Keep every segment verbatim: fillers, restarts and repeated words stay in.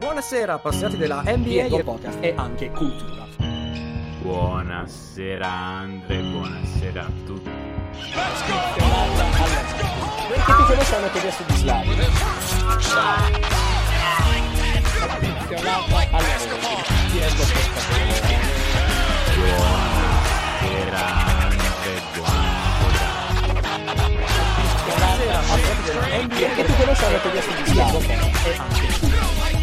Buonasera appassionati della N B A e podcast e anche cultura. Buonasera Andre, buonasera a tutti. Che ti conosciamo che adesso di Slavi? Buonasera Andre, buonasera. Che ti conosciamo che adesso di Slavi? E anche cultura.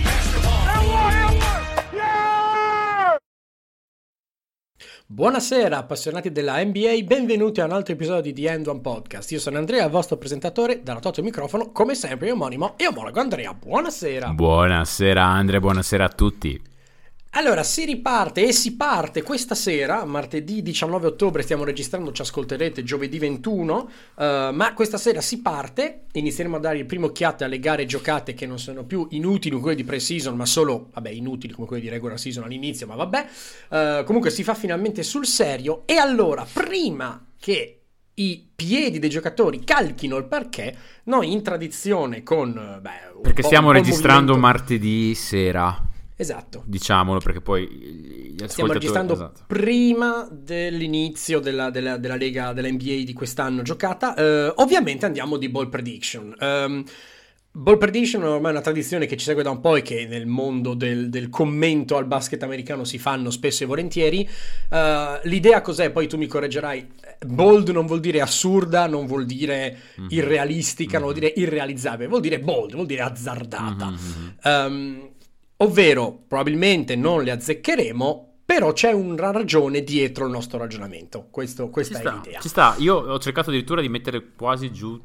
Buonasera appassionati della N B A, benvenuti a un altro episodio di The End One Podcast. Io sono Andrea, il vostro presentatore, dalla Toto microfono, come sempre omonimo e omologo Andrea. Buonasera. Buonasera Andre, buonasera a tutti. Allora, si riparte e si parte questa sera, martedì diciannove ottobre, stiamo registrando, ci ascolterete giovedì ventuno, uh, ma questa sera si parte, inizieremo a dare il primo occhiate alle gare giocate che non sono più inutili come quelle di pre-season, ma solo, vabbè, inutili come quelle di regular season all'inizio, ma vabbè, uh, comunque si fa finalmente sul serio. E allora, prima che i piedi dei giocatori calchino il parquet, noi in tradizione con... Beh, Perché po', stiamo registrando movimento... martedì sera. Esatto. Diciamolo perché poi gli ascoltatori... Stiamo registrando esatto. prima dell'inizio della, della, della Lega della N B A di quest'anno giocata. Uh, ovviamente andiamo di ball prediction. Um, ball prediction è ormai una tradizione che ci segue da un po' e che nel mondo del, del commento al basket americano si fanno spesso e volentieri. Uh, l'idea cos'è? Poi tu mi correggerai. Bold non vuol dire assurda, non vuol dire mm-hmm. irrealistica, mm-hmm. non vuol dire irrealizzabile, vuol dire bold, vuol dire azzardata. Mm-hmm. Um, Ovvero, probabilmente non le azzeccheremo, però c'è una ragione dietro il nostro ragionamento. Questo, questa ci è sta, l'idea. Ci sta, io ho cercato addirittura di mettere quasi giù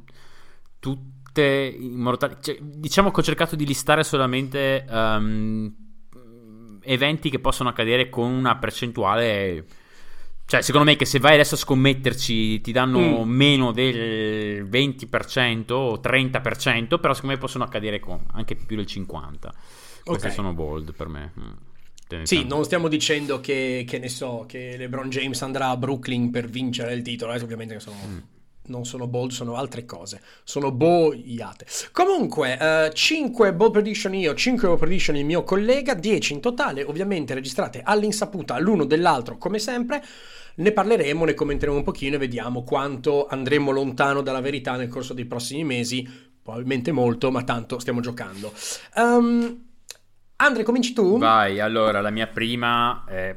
tutte in modo tale, cioè, diciamo che ho cercato di listare solamente um, eventi che possono accadere con una percentuale... Cioè, secondo me che se vai adesso a scommetterci ti danno mm. meno del venti per cento o trenta per cento, però secondo me possono accadere con anche più del cinquanta per cento. Queste okay. sono bold per me. Mm. Sì, non stiamo dicendo che, che ne so, che LeBron James andrà a Brooklyn per vincere il titolo, eh, ovviamente sono... Mm. non sono bold, sono altre cose, sono boiate. Comunque, uh, cinque ball prediction io, cinque ball prediction il mio collega, dieci in totale, ovviamente registrate all'insaputa l'uno dell'altro come sempre. Ne parleremo, ne commenteremo un pochino e vediamo quanto andremo lontano dalla verità nel corso dei prossimi mesi, probabilmente molto, ma tanto stiamo giocando. um, Andre, cominci tu? Vai, allora, la mia prima è...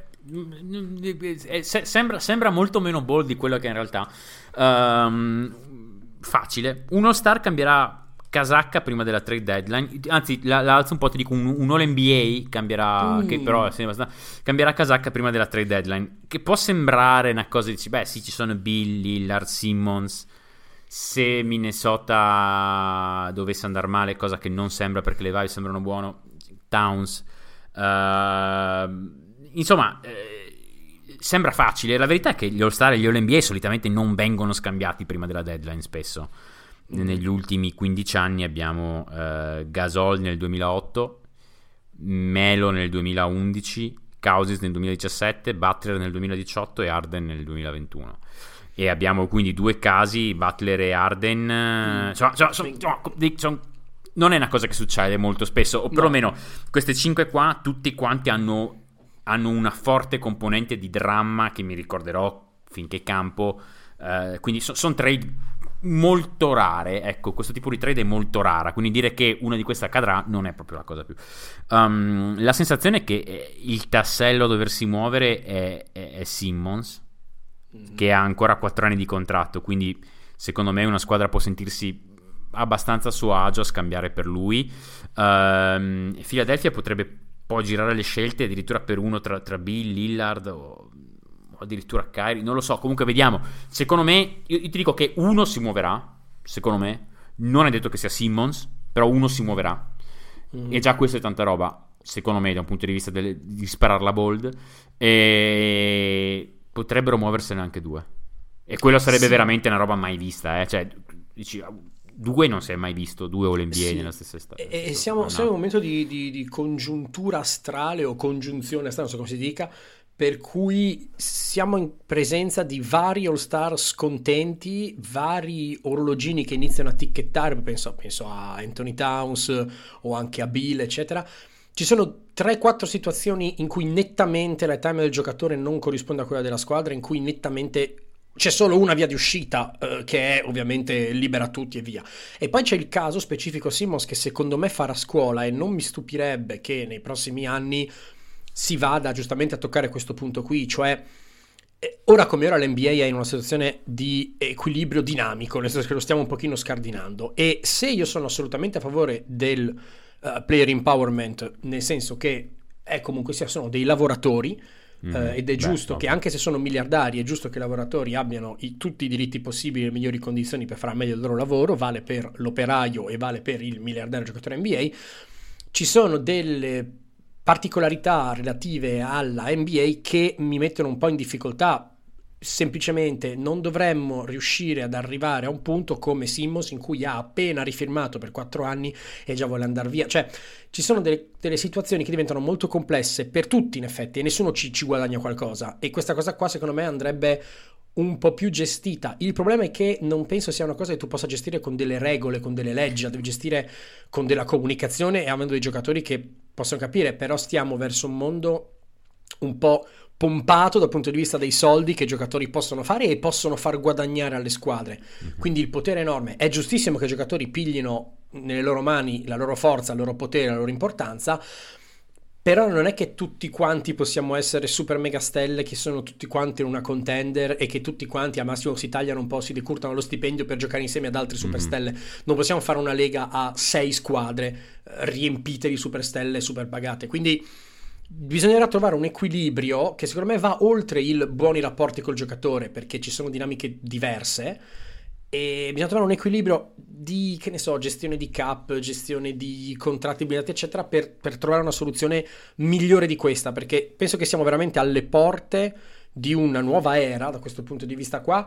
È, se, sembra, sembra molto meno bold di quello che è in realtà. Um, facile. Uno star cambierà casacca prima della trade deadline. Anzi, la, la alzo un po', ti dico un, un All N B A cambierà, mm. che però cambierà casacca prima della trade deadline. Che può sembrare una cosa di beh, sì, ci sono Bill, Lillard, Simmons. Se Minnesota dovesse andare male, cosa che non sembra perché le vibe sembrano buono, Towns. Uh, Insomma, eh, sembra facile. La verità è che gli All-Star e gli All-N B A solitamente non vengono scambiati prima della deadline spesso. Mm. Negli ultimi quindici anni abbiamo eh, Gasol nel duemilaotto, Melo nel duemilaundici, Cousins nel duemiladiciassette, Butler nel duemiladiciotto e Harden nel duemilaventuno. E abbiamo quindi due casi, Butler e Harden. Mm. Insomma, insomma, insomma, insomma, non è una cosa che succede molto spesso, o perlomeno no. Queste cinque qua, tutti quanti hanno... hanno una forte componente di dramma che mi ricorderò finché campo, uh, quindi so, sono trade molto rare, ecco, questo tipo di trade è molto rara, quindi dire che una di queste accadrà non è proprio la cosa più. Um, la sensazione è che il tassello a doversi muovere è, è, è Simmons, mm-hmm. che ha ancora quattro anni di contratto, quindi secondo me una squadra può sentirsi abbastanza a suo agio a scambiare per lui. um, Philadelphia potrebbe può girare le scelte addirittura per uno tra, tra Bill, Lillard o, o addirittura Kyrie, non lo so, comunque vediamo. Secondo me, io, io ti dico che uno si muoverà, secondo me, non è detto che sia Simmons, però uno si muoverà, mm. e già questo è tanta roba, secondo me, da un punto di vista del, di spararla bold, e potrebbero muoversene anche due, e quello sarebbe sì. veramente una roba mai vista, eh? Cioè, dici... Due non si è mai visto, due All N B A sì. nella stessa estate. E, e siamo, siamo in un momento di, di, di congiuntura astrale o congiunzione astrale, non so come si dica, per cui siamo in presenza di vari all-star scontenti, vari orologini che iniziano a ticchettare, penso, penso a Anthony Towns o anche a Bill, eccetera, ci sono tre quattro situazioni in cui nettamente la time del giocatore non corrisponde a quella della squadra, in cui nettamente c'è solo una via di uscita, eh, che è ovviamente libera tutti e via. E poi c'è il caso specifico Simmons, che secondo me farà scuola, e non mi stupirebbe che nei prossimi anni si vada giustamente a toccare questo punto qui, cioè ora come ora l'N B A è in una situazione di equilibrio dinamico, nel senso che lo stiamo un pochino scardinando, e se io sono assolutamente a favore del uh, player empowerment, nel senso che è comunque sia sono dei lavoratori, mm, uh, ed è giusto beh, che anche se sono miliardari è giusto che i lavoratori abbiano i, tutti i diritti possibili e le migliori condizioni per fare meglio il loro lavoro, vale per l'operaio e vale per il miliardario giocatore N B A. Ci sono delle particolarità relative alla N B A che mi mettono un po' in difficoltà. Semplicemente non dovremmo riuscire ad arrivare a un punto come Simmons, in cui ha appena rifirmato per quattro anni e già vuole andare via. Cioè ci sono delle, delle situazioni che diventano molto complesse per tutti in effetti, e nessuno ci, ci guadagna qualcosa, e questa cosa qua secondo me andrebbe un po' più gestita. Il problema è che non penso sia una cosa che tu possa gestire con delle regole, con delle leggi, la devi gestire con della comunicazione e avendo dei giocatori che possono capire. Però stiamo verso un mondo un po' pompato dal punto di vista dei soldi che i giocatori possono fare e possono far guadagnare alle squadre, mm-hmm. Quindi il potere è enorme. È giustissimo che i giocatori piglino nelle loro mani la loro forza, il loro potere, la loro importanza, però non è che tutti quanti possiamo essere super mega stelle, che sono tutti quanti in una contender e che tutti quanti al massimo si tagliano un po', si decurtano lo stipendio per giocare insieme ad altre super stelle. Mm-hmm. Non possiamo fare una lega a sei squadre eh, riempite di super stelle super pagate, quindi bisognerà trovare un equilibrio che secondo me va oltre il buoni rapporti col giocatore, perché ci sono dinamiche diverse e bisogna trovare un equilibrio di, che ne so, gestione di cap, gestione di contratti blindati eccetera, per, per trovare una soluzione migliore di questa, perché penso che siamo veramente alle porte di una nuova era da questo punto di vista qua.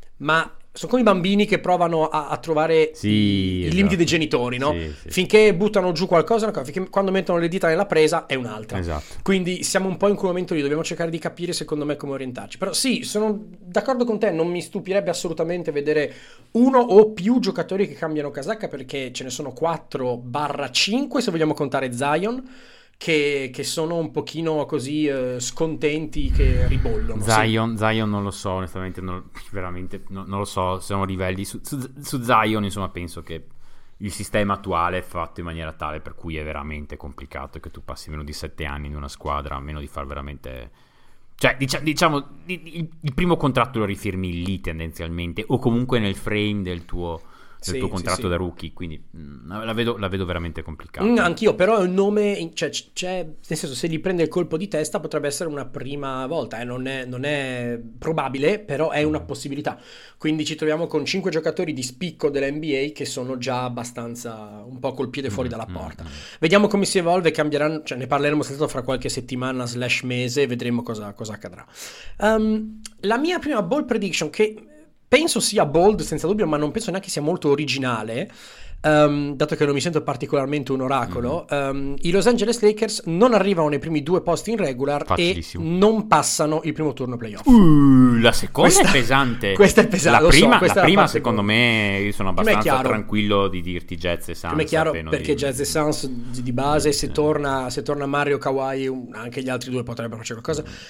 Ma sono come i bambini che provano a, a trovare sì, i, esatto. i limiti dei genitori, no? Sì, sì. Finché buttano giù qualcosa, finché quando mettono le dita nella presa è un'altra. Esatto. Quindi siamo un po' in quel momento lì, dobbiamo cercare di capire secondo me come orientarci. Però sì, sono d'accordo con te, non mi stupirebbe assolutamente vedere uno o più giocatori che cambiano casacca, perché ce ne sono quattro cinque se vogliamo contare Zion, Che, che sono un pochino così eh, scontenti, che ribollono. Zion, sì. Zion non lo so, onestamente non, veramente no, non lo so, sono livelli su, su, su Zion, insomma penso che il sistema attuale è fatto in maniera tale per cui è veramente complicato che tu passi meno di sette anni in una squadra, a meno di far veramente, cioè dicia, diciamo il, il primo contratto lo rifirmi lì tendenzialmente, o comunque nel frame del tuo del sì, tuo contratto sì, sì. da rookie, quindi mh, la, vedo, la vedo veramente complicata. Mm, anch'io, però è un nome, cioè, c'è, nel senso, se gli prende il colpo di testa potrebbe essere una prima volta, eh? non, è, non è probabile, però è una possibilità. Quindi ci troviamo con cinque giocatori di spicco dell'N B A che sono già abbastanza un po' col piede fuori mm, dalla porta. Mm, Vediamo come si evolve, cambieranno, cioè ne parleremo soltanto fra qualche settimana slash mese e vedremo cosa, cosa accadrà. Um, la mia prima ball prediction, che penso sia bold senza dubbio, ma non penso neanche sia molto originale, um, dato che non mi sento particolarmente un oracolo. Mm-hmm. um, I Los Angeles Lakers non arrivano nei primi due posti in regular e non passano il primo turno playoff. Uh, la seconda questa, è pesante. Questa è pesante. La prima, so, la prima secondo me, io sono abbastanza tranquillo di dirti Jazz e Suns. Come è chiaro, perché di... Jazz e Suns di, di base, se, eh. torna, se torna Mario Kawhi, anche gli altri due potrebbero fare qualcosa. Mm.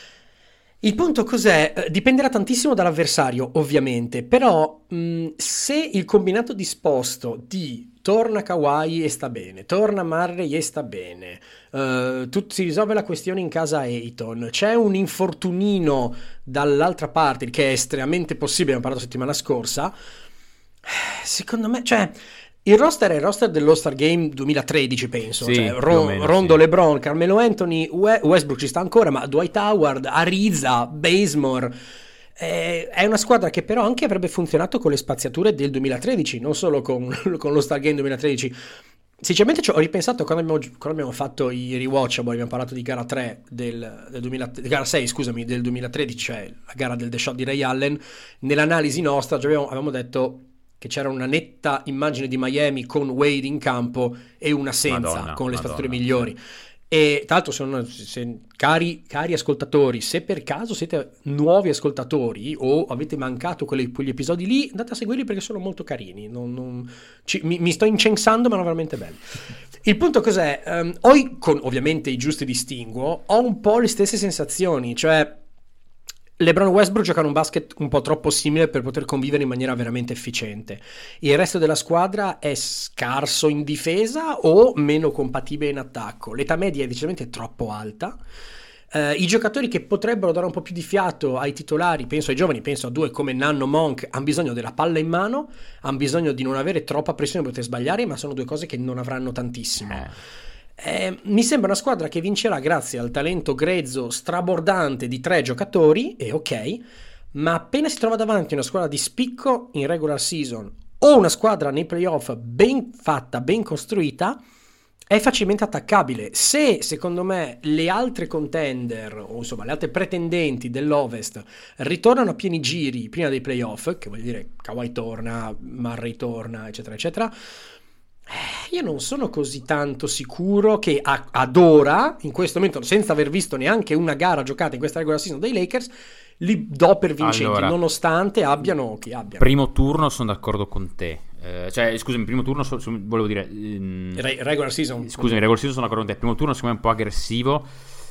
Il punto cos'è? Dipenderà tantissimo dall'avversario, ovviamente, però mh, se il combinato disposto di torna Kawhi e sta bene, torna Murray e sta bene, uh, tut- si risolve la questione in casa Ayton, c'è un infortunino dall'altra parte, che è estremamente possibile, abbiamo parlato la settimana scorsa, secondo me, cioè... Il roster è il roster dell'All-Star Game duemilatredici, penso. Sì, cioè, Ron- meno, Rondo, sì. LeBron, Carmelo Anthony, We- Westbrook ci sta ancora, ma Dwight Howard, Ariza, Bazemore. Eh, è una squadra che però anche avrebbe funzionato con le spaziature del duemilatredici, non solo con, con l'All-Star Game duemilatredici. Sinceramente ci ho ripensato quando abbiamo, quando abbiamo fatto i rewatchable, abbiamo parlato di gara tre del, del duemila, gara sei, scusami, del duemilatredici, cioè la gara del The Shot di Ray Allen. Nell'analisi nostra avevamo, avevamo detto che c'era una netta immagine di Miami con Wade in campo e una senza, Madonna, con le spazzature migliori. E tra l'altro sono, se, cari, cari ascoltatori, se per caso siete nuovi ascoltatori o avete mancato quelle, quegli episodi lì, andate a seguirli perché sono molto carini. Non, non, ci, mi, mi sto incensando, ma sono veramente belli. Il punto cos'è? Um, ho, con ovviamente i giusti distinguo, ho un po' le stesse sensazioni, cioè LeBron e Westbrook giocano un basket un po' troppo simile per poter convivere in maniera veramente efficiente. Il resto della squadra è scarso in difesa o meno compatibile in attacco. L'età media è decisamente troppo alta. Uh, I giocatori che potrebbero dare un po' più di fiato ai titolari, penso ai giovani, penso a due come Nanno, Monk, hanno bisogno della palla in mano, hanno bisogno di non avere troppa pressione per poter sbagliare, ma sono due cose che non avranno tantissimo. Eh. Eh, mi sembra una squadra che vincerà grazie al talento grezzo, strabordante di tre giocatori, e ok, ma appena si trova davanti una squadra di spicco in regular season o una squadra nei playoff ben fatta, ben costruita, è facilmente attaccabile. Se secondo me le altre contender o insomma le altre pretendenti dell'Ovest ritornano a pieni giri prima dei playoff, che vuol dire Kawhi torna, Murray torna, eccetera eccetera, io non sono così tanto sicuro che a, ad ora, in questo momento, senza aver visto neanche una gara giocata in questa regular season dei Lakers, li do per vincenti, allora, nonostante abbiano chi abbiano. Primo turno sono d'accordo con te. Eh, cioè, scusami, primo turno so, so, volevo dire ehm, Re- regular season. Scusami, regular season sono d'accordo con te. Primo turno secondo me è un po' aggressivo.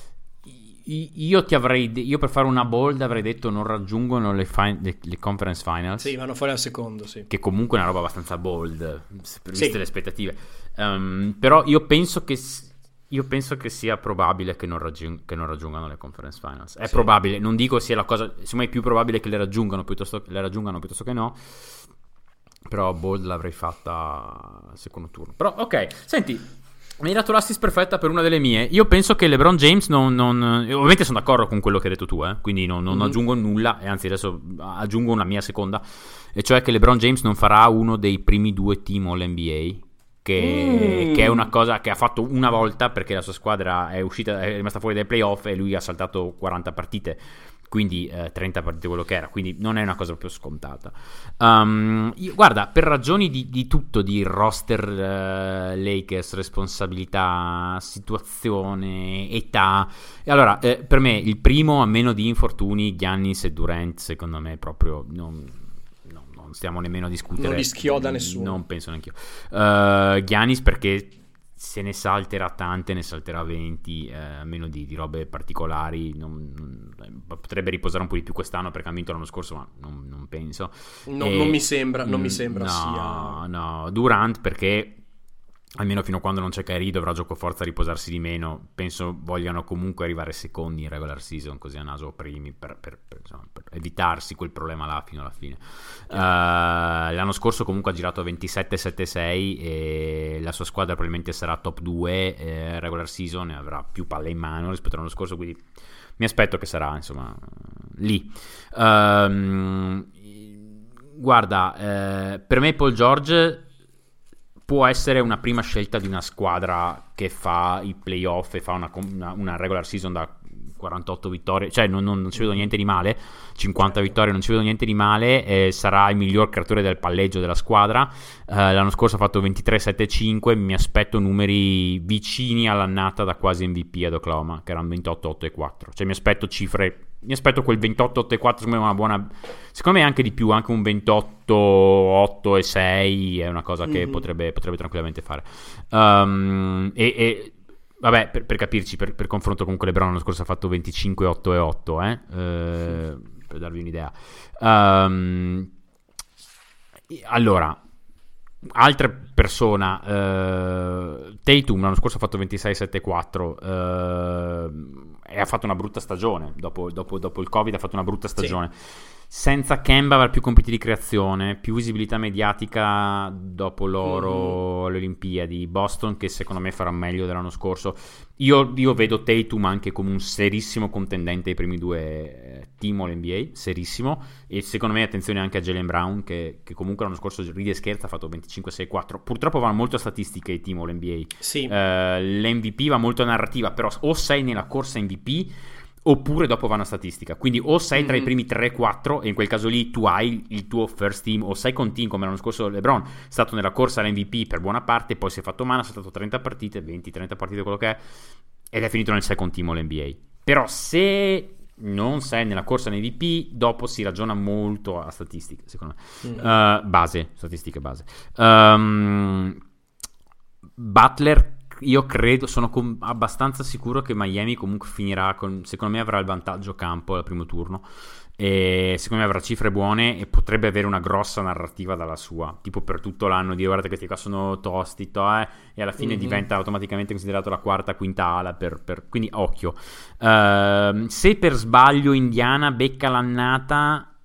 Io ti avrei io per fare una bold avrei detto non raggiungono le, fi- le, le conference finals. Sì, vanno fuori al secondo, sì. Che comunque è una roba abbastanza bold, viste sì. le aspettative. Um, però io penso che io penso che sia probabile che non, raggiung- che non raggiungano le conference finals. È sì. probabile, non dico sia la cosa, secondo me è più probabile che le raggiungano piuttosto le raggiungano piuttosto che no. Però bold l'avrei fatta al secondo turno. Però ok, senti, mi hai dato l'assist perfetta per una delle mie. Io penso che LeBron James non, non ovviamente sono d'accordo con quello che hai detto tu, eh? Quindi non, non mm-hmm. aggiungo nulla, e anzi adesso aggiungo una mia seconda, e cioè che LeBron James non farà uno dei primi due team All N B A, che, mm. che è una cosa che ha fatto una volta perché la sua squadra è uscita, è rimasta fuori dai playoff e lui ha saltato quaranta partite, quindi eh, trenta partite quello che era, quindi non è una cosa proprio scontata. Um, io, guarda, per ragioni di, di tutto, di roster uh, Lakers, responsabilità, situazione, età, e allora eh, per me il primo, a meno di infortuni, Giannis e Durant, secondo me proprio non, no, non stiamo nemmeno a discutere, non li schioda nessuno, non penso neanch'io. uh, Giannis perché se ne salterà tante, ne salterà venti, eh, a meno di, di robe particolari. Non, non, potrebbe riposare un po' di più quest'anno perché ha vinto l'anno scorso, ma non, non penso. No, e, non mi sembra, non mi sembra no, sia. No, Durant perché almeno fino a quando non c'è Kyrie dovrà gioco forza riposarsi di meno. Penso vogliano comunque arrivare secondi in regular season, così a naso primi, per, per, per, insomma, per evitarsi quel problema là fino alla fine. uh, L'anno scorso comunque ha girato ventisette sette sei e la sua squadra probabilmente sarà top due eh, regular season e avrà più palle in mano rispetto all'anno scorso, quindi mi aspetto che sarà insomma lì. um, Guarda, eh, per me Paul George può essere una prima scelta di una squadra che fa i playoff e fa una, una, una regular season da quarantotto vittorie, cioè non, non, non ci vedo niente di male, cinquanta vittorie non ci vedo niente di male, eh, sarà il miglior creatore del palleggio della squadra. eh, l'anno scorso ha fatto ventitré sette cinque, mi aspetto numeri vicini all'annata da quasi M V P ad Oklahoma, che erano ventotto otto e quattro, cioè mi aspetto cifre, mi aspetto quel ventotto otto e quattro, secondo me è una buona, secondo me anche di più, anche un ventotto otto e sei è una cosa che mm-hmm. potrebbe, potrebbe tranquillamente fare. um, e, e vabbè, per, per capirci, per, per confronto con LeBron l'anno scorso ha fatto venticinque otto e otto, eh? Eh, per darvi un'idea. Um, allora, altra persona, uh, Tatum l'anno scorso ha fatto ventisei sette quattro uh, e ha fatto una brutta stagione. Dopo, dopo, dopo il Covid ha fatto una brutta stagione. Sì. Senza Kemba avrà più compiti di creazione, più visibilità mediatica dopo l'oro mm-hmm. alle Olimpiadi. Boston che secondo me farà meglio dell'anno scorso. Io, io vedo Tatum anche come un serissimo contendente ai primi due team All N B A, serissimo. E secondo me attenzione anche a Jaylen Brown che, che comunque l'anno scorso ride e scherza ha fatto venticinque sei quattro. Purtroppo vanno molto a statistiche i team All N B A. Sì. uh, L'M V P va molto a narrativa, però o sei nella corsa M V P oppure dopo vanno a statistica, quindi o sei tra mm-hmm. i primi tre quattro e in quel caso lì tu hai il tuo first team, o sei con team come l'anno scorso LeBron è stato nella corsa all'M V P per buona parte, poi si è fatto male, ha saltato trenta partite, venti trenta partite, quello che è, ed è finito nel second team All N B A. Però se non sei nella corsa all'M V P dopo si ragiona molto a statistiche, secondo me. mm-hmm. uh, base, statistiche base. um, Butler io credo, sono com- abbastanza sicuro che Miami comunque finirà con, secondo me avrà il vantaggio campo al primo turno, e secondo me avrà cifre buone e potrebbe avere una grossa narrativa dalla sua, tipo per tutto l'anno, dire guarda questi qua sono tosti to, eh, e alla fine mm-hmm. diventa automaticamente considerato la quarta, quinta ala, per, per, quindi occhio. Uh, se per sbaglio Indiana becca l'annata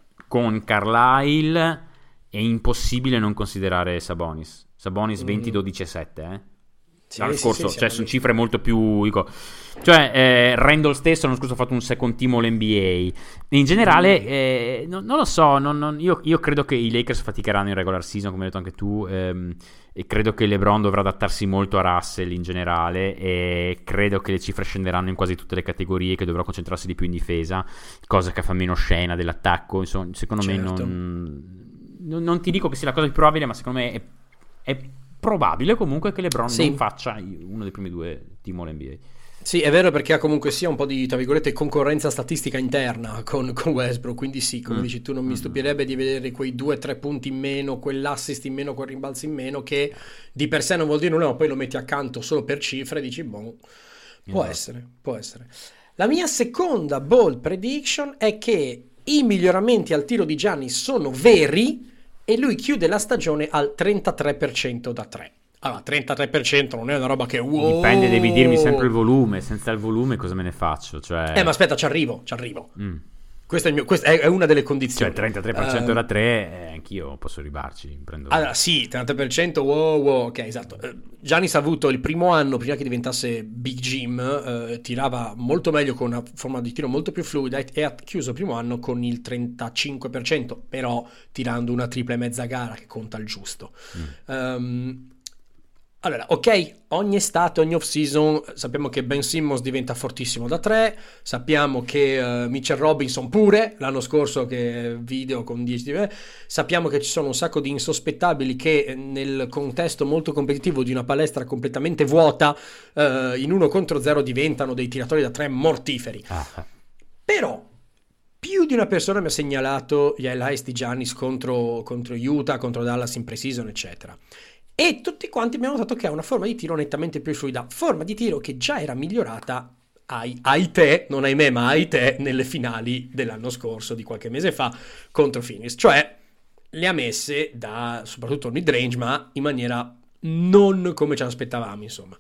con Carlisle, è impossibile non considerare Sabonis. Sabonis venti dodici e sette, eh. Sì, l'anno scorso, sì, sì, cioè sono cifre molto più, dico, cioè eh, Randall stesso l'anno scorso ha fatto un second team all N B A. In generale eh, non, non lo so, non, non, io, io credo che i Lakers faticheranno in regular season, come hai detto anche tu, ehm, e credo che LeBron dovrà adattarsi molto a Russell in generale, e credo che le cifre scenderanno in quasi tutte le categorie, che dovrà concentrarsi di più in difesa, cosa che fa meno scena dell'attacco, insomma, secondo certo. me non, non, non ti dico che sia la cosa più probabile, ma secondo me è, è probabile comunque che LeBron sì. non faccia uno dei primi due team all N B A. Sì, è vero, perché ha comunque sia un po' di, tra virgolette, concorrenza statistica interna con, con Westbrook, quindi sì, come mm. dici tu, non mi stupirebbe di vedere quei due o tre punti in meno, quell'assist in meno, quel rimbalzo in meno, che di per sé non vuol dire nulla, ma poi lo metti accanto solo per cifre e dici, boh, può yeah. essere, può essere. La mia seconda bold prediction è che i miglioramenti al tiro di Giannis sono veri, e lui chiude la stagione al trentatré per cento da tre. Allora, trentatré per cento non è una roba che wow. Dipende, devi dirmi sempre il volume. Senza il volume cosa me ne faccio? Cioè... Eh, ma aspetta, ci arrivo, ci arrivo. Mm. Questo è, il mio, questa è una delle condizioni. Cioè, trentatré per cento uh, da tre, eh, anch'io posso ribarci. Prendo... Allora, sì, trentatré per cento, wow, wow, ok, esatto. Uh, Giannis ha avuto il primo anno, prima che diventasse Big Jim, uh, tirava molto meglio con una forma di tiro molto più fluida, e ha chiuso il primo anno con il trentacinque per cento, però tirando una tripla e mezza gara che conta il giusto. Mm. Um, Allora, ok, ogni estate, ogni off-season sappiamo che Ben Simmons diventa fortissimo da tre, sappiamo che uh, Mitchell Robinson pure, l'anno scorso che video con dieci, sappiamo che ci sono un sacco di insospettabili che nel contesto molto competitivo di una palestra completamente vuota, uh, in uno contro zero diventano dei tiratori da tre mortiferi. Ah. Però più di una persona mi ha segnalato gli highlights di Giannis contro, contro Utah, contro Dallas in pre-season, eccetera. E tutti quanti abbiamo notato che ha una forma di tiro nettamente più fluida, forma di tiro che già era migliorata ai, ai te, non ai me ma ai te, nelle finali dell'anno scorso, di qualche mese fa, contro Phoenix. Cioè le ha messe da soprattutto il mid-range, ma in maniera non come ci aspettavamo, insomma.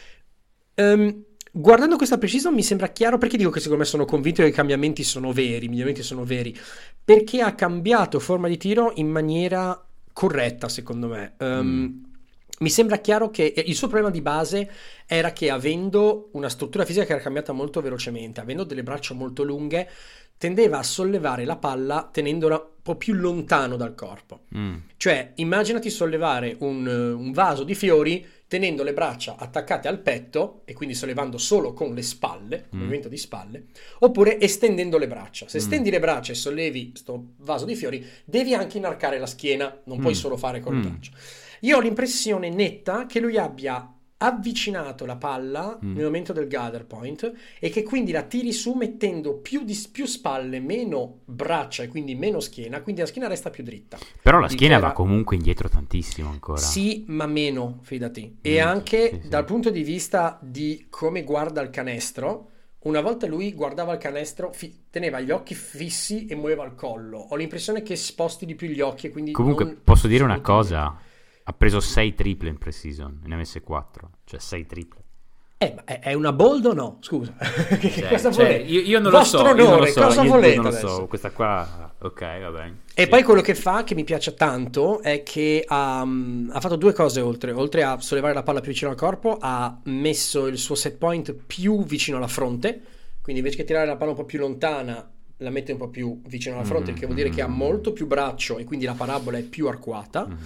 Um, guardando questa precision mi sembra chiaro, perché dico che secondo me sono convinto che i cambiamenti sono veri, i miglioramenti sono veri, perché ha cambiato forma di tiro in maniera corretta, secondo me. Um, mm. Mi sembra chiaro che il suo problema di base era che, avendo una struttura fisica che era cambiata molto velocemente, avendo delle braccia molto lunghe, tendeva a sollevare la palla tenendola un po' più lontano dal corpo. Mm. Cioè, immaginati sollevare un, un vaso di fiori tenendo le braccia attaccate al petto e quindi sollevando solo con le spalle, mm. movimento di spalle, oppure estendendo le braccia. Se mm. stendi le braccia e sollevi sto vaso di fiori, devi anche inarcare la schiena, non mm. puoi solo fare con le mm. braccia. Io ho l'impressione netta che lui abbia avvicinato la palla mm. nel momento del gather point, e che quindi la tiri su mettendo più, di, più spalle, meno braccia e quindi meno schiena, quindi la schiena resta più dritta. Però la schiena va comunque indietro tantissimo ancora. Sì, ma meno, fidati. E mm, anche sì, sì. dal punto di vista di come guarda il canestro, una volta lui guardava il canestro, fi- teneva gli occhi fissi e muoveva il collo. Ho l'impressione che sposti di più gli occhi, e quindi comunque non... posso dire una cosa: ha preso sei triple in pre-season, ne ha messe quattro, cioè sei triple. Eh, ma è una bold o no? Scusa. che cioè, cosa cioè, volete? Io, io non Vostro lo so, onore, io non lo so, cosa io volete non lo adesso? so, questa qua, ok, va bene. E sì. poi quello che fa, che mi piace tanto, è che ha, ha fatto due cose oltre. Oltre a sollevare la palla più vicino al corpo, ha messo il suo set point più vicino alla fronte, quindi invece che tirare la palla un po' più lontana, la mette un po' più vicino alla fronte, mm-hmm. il che vuol dire che ha molto più braccio e quindi la parabola è più arcuata. Mm-hmm.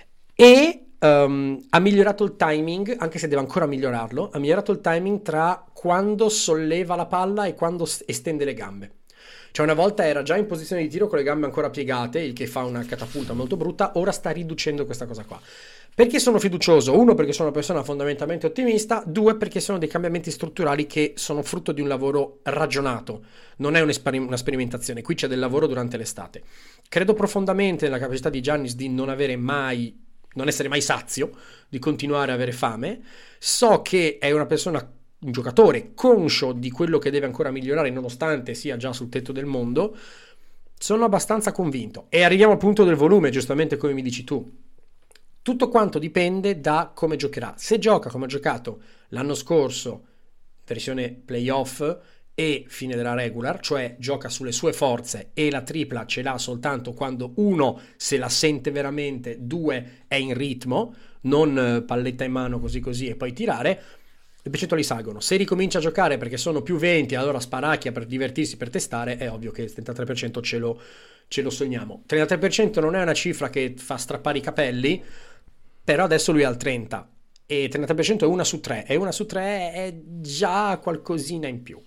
E um, ha migliorato il timing, anche se deve ancora migliorarlo, ha migliorato il timing tra quando solleva la palla e quando estende le gambe. Cioè, una volta era già in posizione di tiro con le gambe ancora piegate, il che fa una catapulta molto brutta. Ora sta riducendo questa cosa qua. Perché sono fiducioso? Uno, perché sono una persona fondamentalmente ottimista. Due, perché sono dei cambiamenti strutturali che sono frutto di un lavoro ragionato. Non è una sperimentazione. Qui c'è del lavoro durante l'estate. Credo profondamente nella capacità di Giannis di non avere mai non essere mai sazio, di continuare a avere fame. So che è una persona, un giocatore conscio di quello che deve ancora migliorare, nonostante sia già sul tetto del mondo. Sono abbastanza convinto. E arriviamo al punto del volume, giustamente come mi dici tu. Tutto quanto dipende da come giocherà. Se gioca come ha giocato l'anno scorso, versione playoff e fine della regular, cioè gioca sulle sue forze e la tripla ce l'ha soltanto quando uno se la sente veramente, due è in ritmo, non palletta in mano così così e poi tirare, le percentuali salgono. Se ricomincia a giocare perché sono più venti, allora sparacchia per divertirsi, per testare, è ovvio che il trentatré per cento ce lo, ce lo sogniamo. trentatré per cento non è una cifra che fa strappare i capelli, però adesso lui ha il trenta e trentatré per cento è una su tre, e una su tre è già qualcosina in più.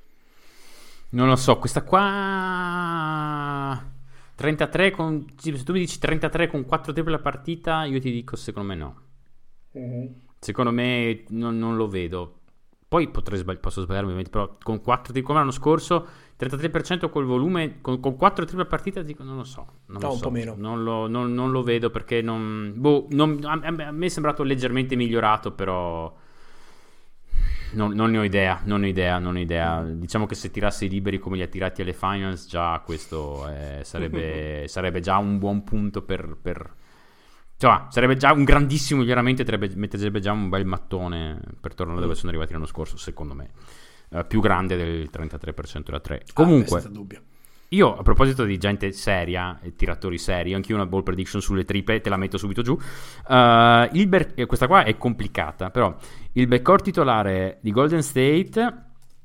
Non lo so, questa qua trentatré con, se tu mi dici trentatré con quattro triple a partita, io ti dico secondo me no. Mm-hmm. Secondo me non, non lo vedo. Poi potrei sbagli- posso sbagliarmi ovviamente, però con quattro triple come l'anno scorso, trentatré per cento col volume, con, con quattro triple a partita dico non lo so. Non No, lo un so. po' meno. Non lo, non, non lo vedo perché non, boh, non a, a me è sembrato leggermente migliorato, però non, non ne ho idea, non ne ho idea, non ne ho idea. Diciamo che se tirasse i liberi come li ha tirati alle finals, già questo eh, sarebbe, sarebbe già un buon punto per, per cioè, sarebbe già un grandissimo miglioramento e metterebbe già un bel mattone per tornare dove sono arrivati l'anno scorso, secondo me. Uh, più grande del trentatré per cento da tre. Comunque, ah, senza dubbio. Io a proposito di gente seria e tiratori seri, anch'io una ball prediction sulle triple, te la metto subito giù. Uh, il ber- questa qua è complicata, però il backcourt titolare di Golden State,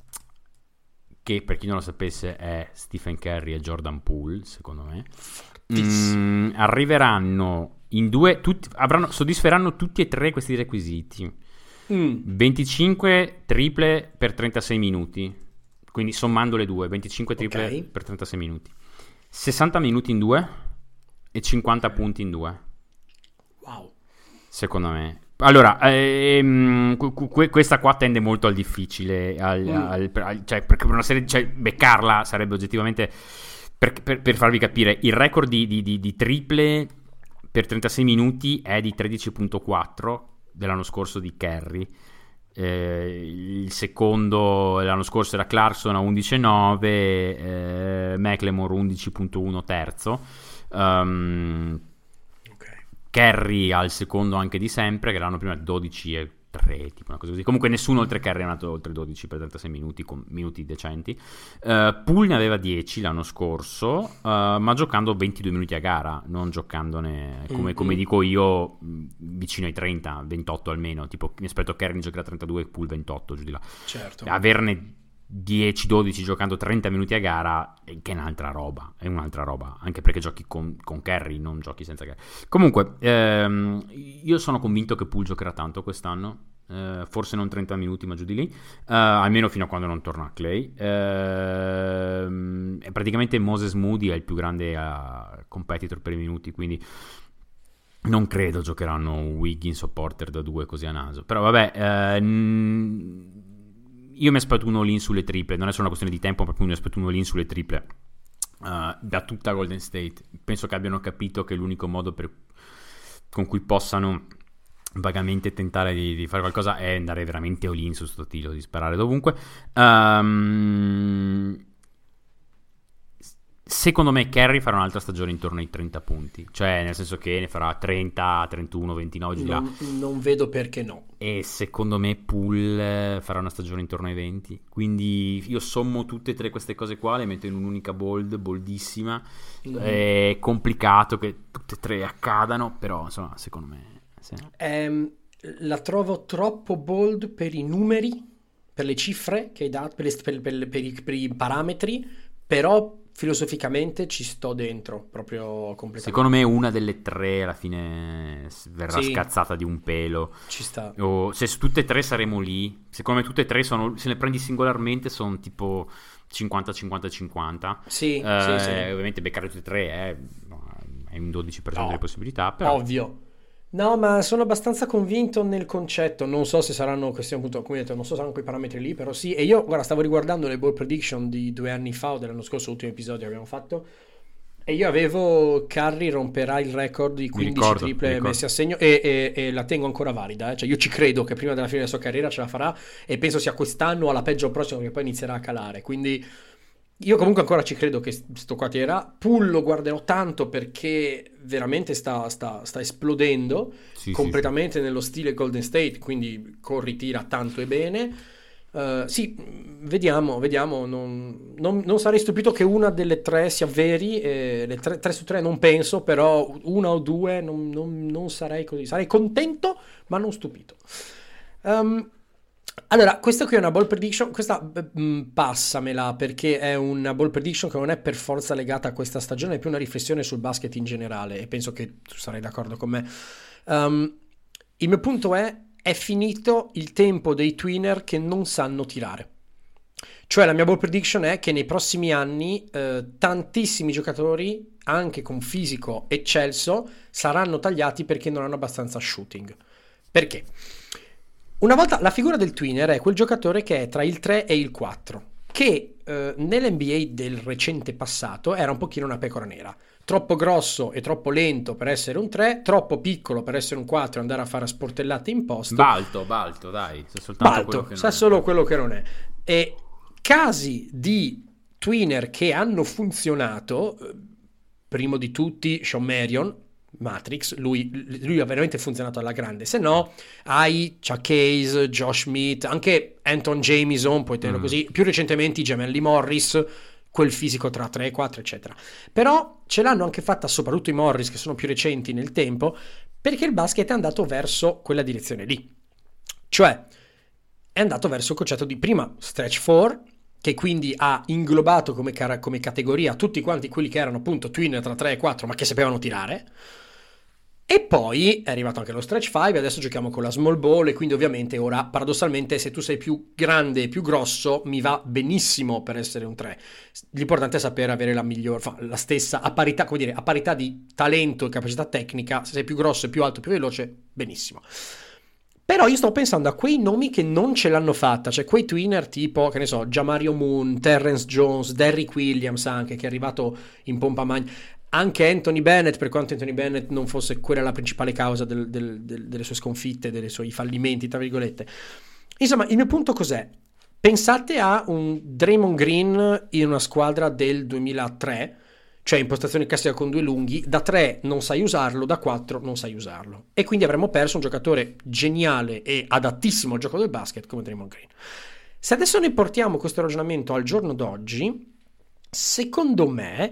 che per chi non lo sapesse è Stephen Curry e Jordan Poole, secondo me, mm, arriveranno in due, tutti, avranno, soddisferanno tutti e tre questi requisiti. Mm. venticinque triple per trentasei minuti, quindi sommando le due, venticinque triple okay. per trentasei minuti, sessanta minuti in due e cinquanta okay. punti in due. Wow. Secondo me. Allora, ehm, questa qua tende molto al difficile, al, mm. al, al, cioè, perché per una serie, cioè, beccarla sarebbe oggettivamente, per, per, per farvi capire, il record di, di, di, di triple per trentasei minuti è di tredici virgola quattro dell'anno scorso di Curry. Eh, il secondo l'anno scorso era Clarkson a undici virgola nove, eh, McLemore undici virgola uno terzo. Um, okay. Curry al secondo anche di sempre, che l'anno prima dodici e tre, tipo una cosa così. Comunque nessuno oltre Curry è andato oltre dodici per trentasei minuti con minuti decenti. uh, Poole ne aveva dieci l'anno scorso, uh, ma giocando ventidue minuti a gara, non giocandone come, mm-hmm. come dico io vicino ai trenta, ventotto almeno. Tipo mi aspetto Curry ne giocherà trentadue e Poole ventotto, giù di là. Certo. Averne dieci dodici giocando trenta minuti a gara, che è un'altra roba, è un'altra roba, anche perché giochi con, con Curry, non giochi senza Curry. Comunque ehm, io sono convinto che Poole giocherà tanto quest'anno, eh, forse non trenta minuti ma giù di lì, eh, almeno fino a quando non torna Clay. Eh, praticamente Moses Moody è il più grande uh, competitor per i minuti, quindi non credo giocheranno Wiggins o Porter da due così a naso, però vabbè, eh, n- io mi aspetto un all-in sulle triple, non è solo una questione di tempo, ma proprio mi aspetto un all-in sulle triple uh, da tutta Golden State. Penso che abbiano capito che l'unico modo per, con cui possano vagamente tentare di, di fare qualcosa è andare veramente all-in su sto tiro, di sparare dovunque. Um, secondo me Curry farà un'altra stagione intorno ai trenta punti, cioè nel senso che ne farà trenta, trentuno, ventinove giù di là. Non, non vedo perché no. E secondo me Poole farà una stagione intorno ai venti, quindi io sommo tutte e tre queste cose qua, le metto in un'unica bold, boldissima. Mm. È complicato che tutte e tre accadano, però insomma secondo me sì. ehm, la trovo troppo bold per i numeri, per le cifre che hai dato, per, le, per, per, per, i, per i parametri, però filosoficamente ci sto dentro proprio completamente. Secondo me una delle tre alla fine verrà sì. scazzata di un pelo. Ci sta. O se su tutte e tre saremo lì. Secondo me tutte e tre sono, se le prendi singolarmente sono tipo cinquanta cinquanta cinquanta. Sì, eh, sì, sì. Ovviamente beccare tutte e tre è, è un dodici per cento no, delle possibilità, però. Ovvio. No, ma sono abbastanza convinto nel concetto. Non so se saranno questi, appunto, come detto, non so se saranno quei parametri lì, però sì. E io, guarda, stavo riguardando le ball prediction di due anni fa o dell'anno scorso, l'ultimo episodio che abbiamo fatto. E io avevo Curry romperà il record di quindici ricordo, triple messi a segno e, e- e la tengo ancora valida. eh. Cioè io ci credo che prima della fine della sua carriera ce la farà e penso sia quest'anno alla peggio prossimo che poi inizierà a calare. Quindi io comunque ancora ci credo che sto qua tirerà. Poole lo guarderò tanto perché veramente sta, sta- sta esplodendo Sì, sì, completamente nello stile Golden State, quindi corri, tira tanto e bene. Eh, sì, vediamo, vediamo. Non, non- non sarei stupito che una delle tre si avveri. eh, le tre, tre su tre non penso, però una o due non, non- non sarei così. Sarei contento, ma non stupito. Ehm, allora, questa qui è una ball prediction. Questa mm, passamela perché è una ball prediction che non è per forza legata a questa stagione, è più una riflessione sul basket in generale. E penso che tu sarai d'accordo con me. Ehm, il mio punto è: è finito il tempo dei tweener che non sanno tirare. Cioè la mia ball prediction è che nei prossimi anni eh, tantissimi giocatori, anche con fisico eccelso, saranno tagliati perché non hanno abbastanza shooting. Perché? Una volta la figura del tweener è quel giocatore che è tra il tre e il quattro, che eh, nell'N B A del recente passato era un pochino una pecora nera. Troppo grosso e troppo lento per essere un tre, troppo piccolo per essere un quattro e andare a fare sportellate in post. Balto, balto, dai, sa soltanto quello Balto, che non sa è. solo quello che non è. E casi di tweener che hanno funzionato, eh, primo di tutti Shawn Marion, Matrix, lui, lui ha veramente funzionato alla grande. Se no hai Chuck Hayes, Josh Smith, anche Anton Jamison, puoi tenerlo Mm. così, più recentemente Jamelli Morris, quel fisico tra tre e quattro eccetera. Però ce l'hanno anche fatta soprattutto i Morris, che sono più recenti nel tempo, perché il basket è andato verso quella direzione lì. Cioè è andato verso il concetto di prima stretch four, che quindi ha inglobato come, cara- come categoria tutti quanti quelli che erano appunto tweener tra tre e quattro ma che sapevano tirare. E poi è arrivato anche lo stretch five, adesso giochiamo con la small ball e quindi ovviamente ora paradossalmente se tu sei più grande e più grosso mi va benissimo per essere un tre. L'importante è sapere avere la miglior, fa, la stessa, a parità, come dire, a parità di talento e capacità tecnica, se sei più grosso, più alto, più veloce, benissimo. Però io sto pensando a quei nomi che non ce l'hanno fatta, cioè quei tweener tipo, che ne so, Jamario Moon, Terrence Jones, Derrick Williams anche, che è arrivato in pompa magna, anche Anthony Bennett, per quanto Anthony Bennett non fosse quella la principale causa del- del- del- delle sue sconfitte, dei suoi fallimenti, tra virgolette. Insomma, il mio punto cos'è? Pensate a un Draymond Green in una squadra del duemilatré, cioè impostazione classica con due lunghi, da tre non sai usarlo, da quattro non sai usarlo. E quindi avremmo perso un giocatore geniale e adattissimo al gioco del basket come Draymond Green. Se adesso ne portiamo questo ragionamento al giorno d'oggi, secondo me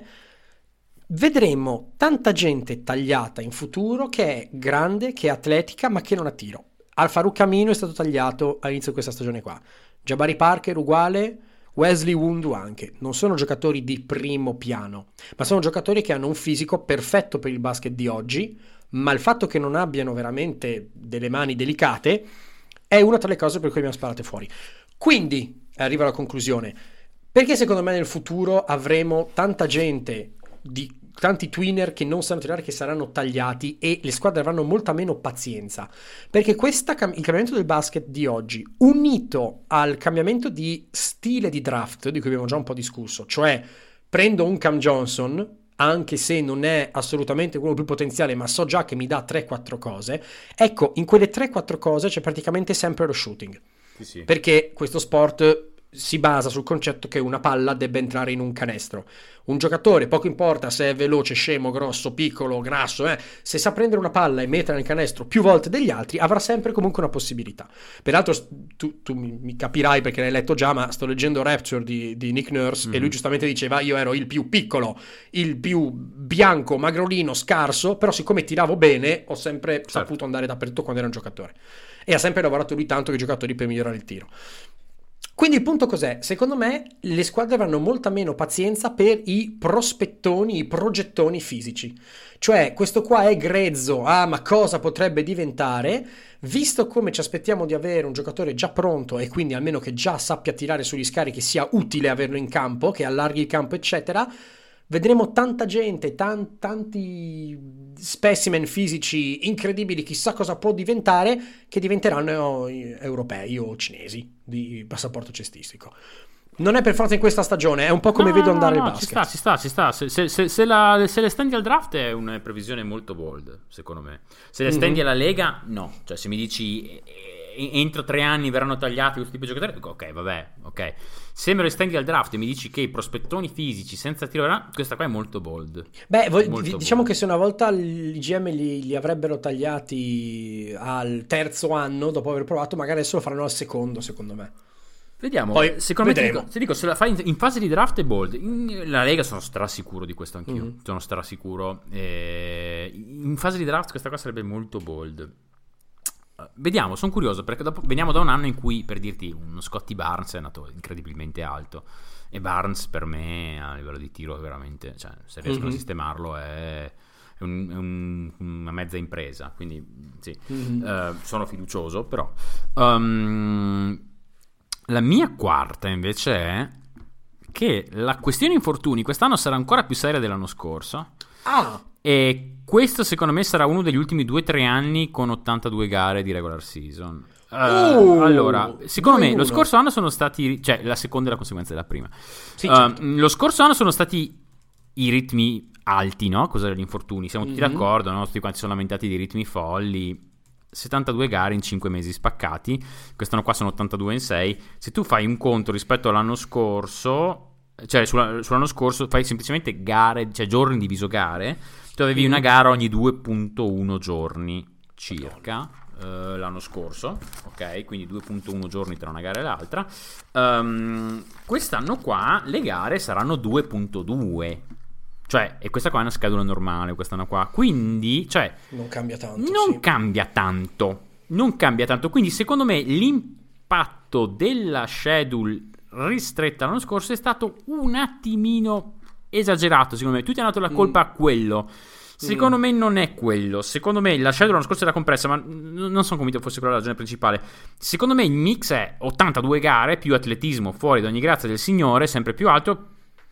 vedremo tanta gente tagliata in futuro che è grande, che è atletica, ma che non ha tiro. Al-Farouq Aminu è stato tagliato all'inizio di questa stagione qua. Jabari Parker uguale, Wesley Wundu anche. Non sono giocatori di primo piano, ma sono giocatori che hanno un fisico perfetto per il basket di oggi, ma il fatto che non abbiano veramente delle mani delicate è una tra le cose per cui abbiamo sparate fuori. Quindi, arrivo alla conclusione, perché secondo me nel futuro avremo tanta gente, di tanti tweener che non sanno tirare, che saranno tagliati e le squadre avranno molta meno pazienza, perché questa, il cambiamento del basket di oggi unito al cambiamento di stile di draft di cui abbiamo già un po' discusso, cioè prendo un Cam Johnson anche se non è assolutamente quello più potenziale, ma so già che mi dà tre quattro cose, ecco, in quelle tre quattro cose c'è praticamente sempre lo shooting. Sì, sì. Perché questo sport si basa sul concetto che una palla debba entrare in un canestro. Un giocatore, poco importa se è veloce, scemo, grosso, piccolo, grasso, eh, se sa prendere una palla e metterla nel canestro più volte degli altri, avrà sempre comunque una possibilità. Peraltro tu, tu mi, mi capirai perché l'hai letto già, ma sto leggendo Rapture di, di Nick Nurse, mm-hmm. e lui giustamente diceva: io ero il più piccolo, il più bianco, magrolino, scarso, però siccome tiravo bene ho sempre certo. saputo andare dappertutto quando ero un giocatore, e ha sempre lavorato lui tanto che i giocatori per migliorare il tiro. Quindi il punto cos'è? Secondo me le squadre avranno molta meno pazienza per i prospettoni, i progettoni fisici. Cioè, questo qua è grezzo, ah ma cosa potrebbe diventare? Visto come ci aspettiamo di avere un giocatore già pronto e quindi almeno che già sappia tirare sugli scarichi, sia utile averlo in campo, che allarghi il campo eccetera, vedremo tanta gente, tan- tanti specimen fisici incredibili, chissà cosa può diventare, che diventeranno europei o cinesi di passaporto cestistico. Non è per forza in questa stagione, è un po' come no, vedo no, andare no, il basket. Ci sta, ci sta, ci sta. Se, se, se, se, la, se l'estendi al draft è una previsione molto bold, secondo me. Se l'estendi mm-hmm. alla Lega, no. Cioè, se mi dici eh, entro tre anni verranno tagliati questo tipo di giocatori, ok, vabbè, ok. Se me lo estendi al draft e mi dici che i prospettoni fisici senza tiro, questa qua è molto bold. Beh, voi, molto diciamo bold. Che se una volta i G M li, li avrebbero tagliati al terzo anno, dopo aver provato, magari adesso lo faranno al secondo, secondo me. Vediamo, Poi secondo me ti vedremo. dico, ti dico, se la fai in, in fase di draft è bold. In, la Lega sono strasicuro di questo anch'io. Mm-hmm. Sono strasicuro. E in fase di draft questa qua sarebbe molto bold. Uh, vediamo, sono curioso perché dopo veniamo da un anno in cui, per dirti, uno Scotty Barnes è andato incredibilmente alto. E Barnes per me a livello di tiro è veramente, cioè, se riescono mm-hmm. a sistemarlo è, è, un, è un, una mezza impresa. Quindi sì, mm-hmm. uh, sono fiducioso, però. Um, La mia quarta invece è che la questione infortuni quest'anno sarà ancora più seria dell'anno scorso. Ah! E questo secondo me sarà uno degli ultimi due o tre anni con ottantadue gare di regular season. Uh, uh, allora, secondo me uno. lo scorso anno sono stati, cioè la seconda è la conseguenza della prima. Sì, uh, certo. Lo scorso anno sono stati i ritmi alti, no? Cos'erano gli infortuni? Siamo tutti mm-hmm. d'accordo, no? Tutti quanti sono lamentati di ritmi folli. settantadue gare in cinque mesi spaccati, quest'anno qua sono ottantadue in sei. Se tu fai un conto rispetto all'anno scorso, cioè sulla, sull'anno scorso fai semplicemente gare, cioè giorni diviso gare, tu avevi mm. una gara ogni due virgola uno giorni circa eh, l'anno scorso, ok? Quindi due virgola uno giorni tra una gara e l'altra. Um, quest'anno qua le gare saranno due virgola due. Cioè, e questa qua è una schedula normale, quest'anno qua. Quindi, cioè... Non cambia tanto, Non sì. cambia tanto. Non cambia tanto. Quindi, secondo me, l'impatto della schedule ristretta l'anno scorso è stato un attimino esagerato, secondo me. Tutti hanno dato la colpa mm. a quello. Secondo mm. me non è quello. Secondo me la schedule l'anno scorso era compressa, ma n- non sono convinto fosse quella la ragione principale. Secondo me il mix è ottantadue gare più atletismo fuori da ogni grazia del Signore, sempre più alto,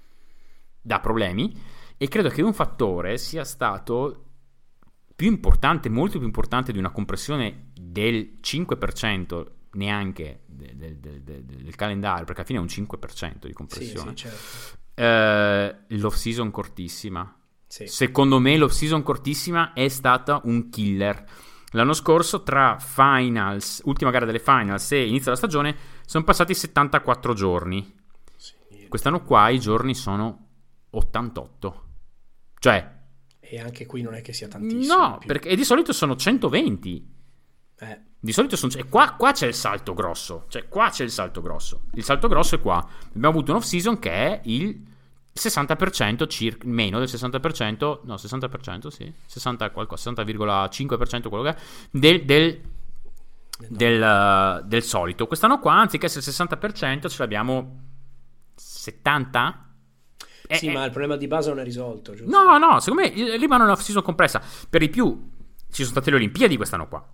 dà problemi. E credo che un fattore sia stato più importante, molto più importante di una compressione del cinque per cento neanche del, del, del, del calendario, perché alla fine è un cinque per cento di compressione. Sì, sì, certo. eh, l'off season cortissima. Sì. Secondo me l'off season cortissima è stata un killer. L'anno scorso tra finals, ultima gara delle finals e inizio della stagione sono passati settantaquattro giorni. Sì. Quest'anno qua i giorni sono ottantotto. Cioè, e anche qui non è che sia tantissimo. No, perché e di solito sono centoventi. Eh. Di solito sono e qua, qua c'è il salto grosso. Cioè, qua c'è il salto grosso. Il salto grosso è qua. Abbiamo avuto un off season che è il sessanta per cento circa, meno del sessanta per cento, no, sessanta per cento, sì, sessanta qualcosa, sessanta virgola cinque per cento quello che è del del, del, uh, del solito. Quest'anno qua, anziché essere il sessanta per cento, ce l'abbiamo settanta. Sì, eh, ma il problema di base non è risolto, giusto? No, no, secondo me rimane una off-season compressa. Per di più, ci sono state le Olimpiadi quest'anno qua.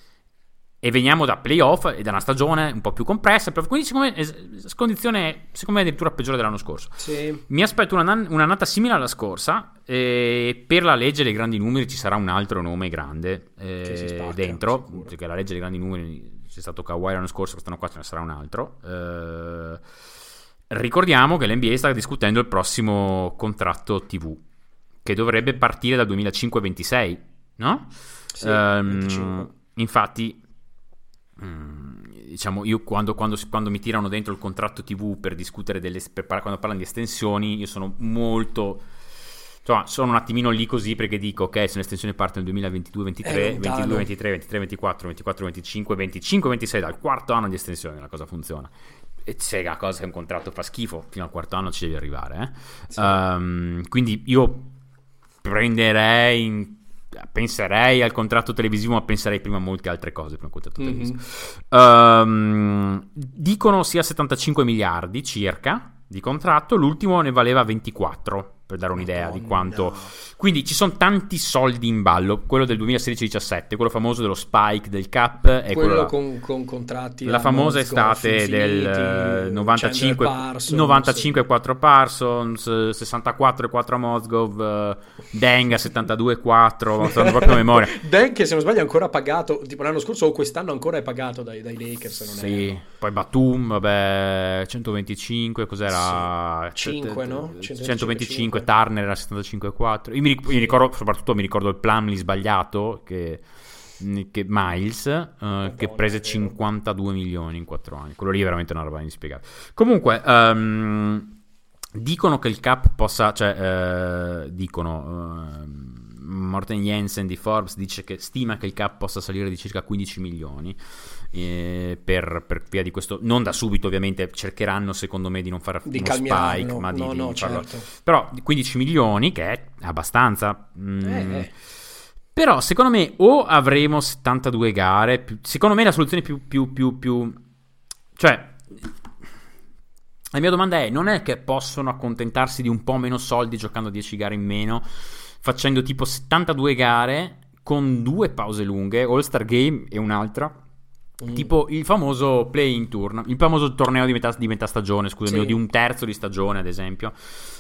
E veniamo da playoff e da una stagione un po' più compressa. Quindi, secondo me, è condizione, secondo me, addirittura peggiore dell'anno scorso. Sì. Mi aspetto una, un'annata simile alla scorsa. E per la legge dei grandi numeri ci sarà un altro nome grande eh, si spacca, dentro. sicuro. Perché la legge dei grandi numeri c'è stato Kawhi l'anno scorso, quest'anno qua ce ne sarà un altro. Eh, ricordiamo che l'N B A sta discutendo il prossimo contratto T V, che dovrebbe partire dal duemilacinque ventisei, no? Sì, um, infatti, um, diciamo, io quando, quando, quando mi tirano dentro il contratto T V per discutere delle, per, quando parlano di estensioni, io sono molto, insomma, sono un attimino lì così, perché dico, ok, se un'estensione parte nel duemilaventidue ventitré, ventidue ventitré, ventitré ventiquattro, ventiquattro venticinque, venticinque ventisei, dal quarto anno di estensione la cosa funziona. E se la cosa è un contratto fa schifo, fino al quarto anno ci devi arrivare, eh? Sì. Um, quindi io prenderei in, penserei al contratto televisivo, ma penserei prima a molte altre cose prima al contratto mm-hmm. televisivo. Um, dicono sia settantacinque miliardi circa di contratto, l'ultimo ne valeva ventiquattro. per dare un'idea Madonna. di quanto. Quindi ci sono tanti soldi in ballo. Quello del duemilasedici diciassette, quello famoso dello spike del cap, è quello quello con, con contratti la a famosa Mons Golf estate del infiniti, eh, novantacinque, Chandler Parsons, novantacinque quattro Parsons, sessantaquattro quattro Mozgov, eh, Deng a settantadue quattro, non so proprio a memoria. Deng, che se non sbaglio è ancora pagato, tipo l'anno scorso o quest'anno ancora è pagato dai, dai Lakers, se non Sì, erro. poi Batum, vabbè, centoventicinque, cos'era? Sì, cinque, no? centoventicinque, Turner era settantacinque quattro. Io mi, ric- mi ricordo, soprattutto mi ricordo il Plumlee sbagliato, che, che Miles, eh, che prese cinquantadue milioni in quattro anni. Quello lì è veramente una roba inspiegata. Comunque, um, dicono che il cap possa, cioè, eh, dicono... Uh, Morten Jensen di Forbes dice che stima che il cap possa salire di circa quindici milioni eh, per, per via di questo, non da subito ovviamente, cercheranno secondo me di non fare di uno spike, ma di, no, di no, farlo. certo. Però quindici milioni, che è abbastanza, mm, eh, eh. però secondo me o avremo settantadue gare, più, secondo me la soluzione più, più, più, più cioè la mia domanda è, non è che possono accontentarsi di un po' meno soldi giocando dieci gare in meno, facendo tipo settantadue gare con due pause lunghe, All-Star Game e un'altra, mm. tipo il famoso play-in tour, il famoso torneo di metà, di metà stagione, scusami, sì. o di un terzo di stagione ad esempio,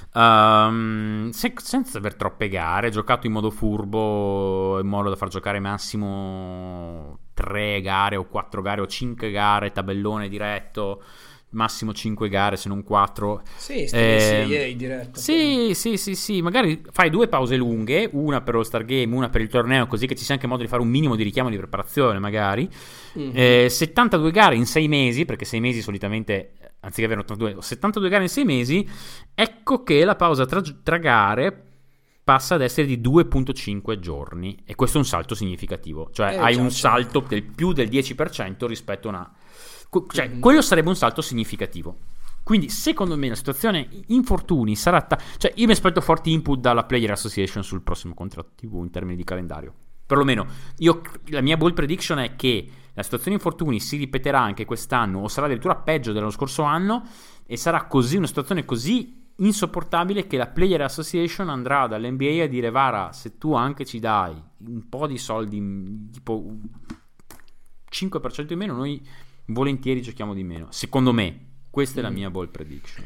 um, se, senza aver troppe gare, giocato in modo furbo, in modo da far giocare massimo tre gare o quattro gare o cinque gare, tabellone diretto, massimo cinque gare se non quattro. Sì, eh, A diretto. Sì, sì, sì, sì, magari fai due pause lunghe, una per lo Star Game, una per il torneo, così che ci sia anche modo di fare un minimo di richiamo di preparazione magari. Mm-hmm. Eh, settantadue gare in sei mesi, perché sei mesi solitamente, anziché avere ottantadue, settantadue gare in sei mesi, ecco che la pausa tra, tra gare passa ad essere di due virgola cinque giorni, e questo è un salto significativo, cioè eh, hai un salto del più del dieci per cento rispetto a una... Cioè, mm-hmm. quello sarebbe un salto significativo. Quindi, secondo me, la situazione infortuni sarà. Ta- cioè, io mi aspetto forti input dalla Player Association sul prossimo contratto T V in termini di calendario. Perlomeno, io, la mia bold prediction è che la situazione infortuni si ripeterà anche quest'anno, o sarà addirittura peggio dello scorso anno, e sarà così una situazione così insopportabile che la Player Association andrà dall'N B A a dire: Vara, se tu anche ci dai un po' di soldi, tipo cinque per cento in meno, noi volentieri giochiamo di meno. Secondo me questa è la mia bold prediction.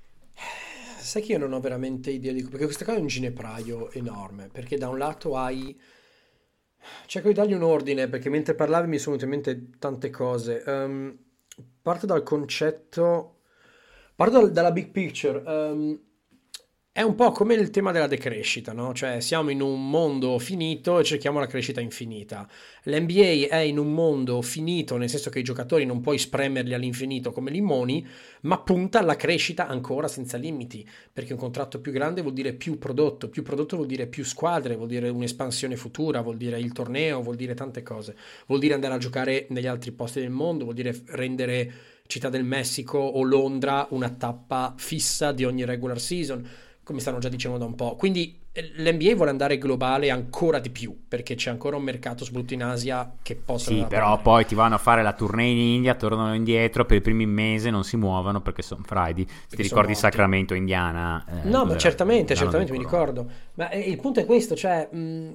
Sai che io non ho veramente idea di... perché questa qua è un ginepraio enorme, perché da un lato hai... cerco di dargli un ordine, perché mentre parlavi mi sono venute in mente tante cose. Um, parto dal concetto, parto dal, dalla big picture. Um, è un po' come il tema della decrescita, no? Cioè siamo in un mondo finito e cerchiamo la crescita infinita. L'N B A è in un mondo finito, nel senso che i giocatori non puoi spremerli all'infinito come limoni, ma punta alla crescita ancora senza limiti, perché un contratto più grande vuol dire più prodotto, più prodotto vuol dire più squadre, vuol dire un'espansione futura, vuol dire il torneo, vuol dire tante cose, vuol dire andare a giocare negli altri posti del mondo, vuol dire rendere Città del Messico o Londra una tappa fissa di ogni regular season, come stanno già dicendo da un po'. Quindi l'N B A vuole andare globale ancora di più, perché c'è ancora un mercato soprattutto in Asia che possono... Sì, però poi ti vanno a fare la tournée in India, tornano indietro, per i primi mesi non si muovono perché sono Friday. Se ti ricordi Sacramento, Indiana... Eh, no, ma certamente, certamente mi ricordo. Ma eh, il punto è questo, cioè... Mh,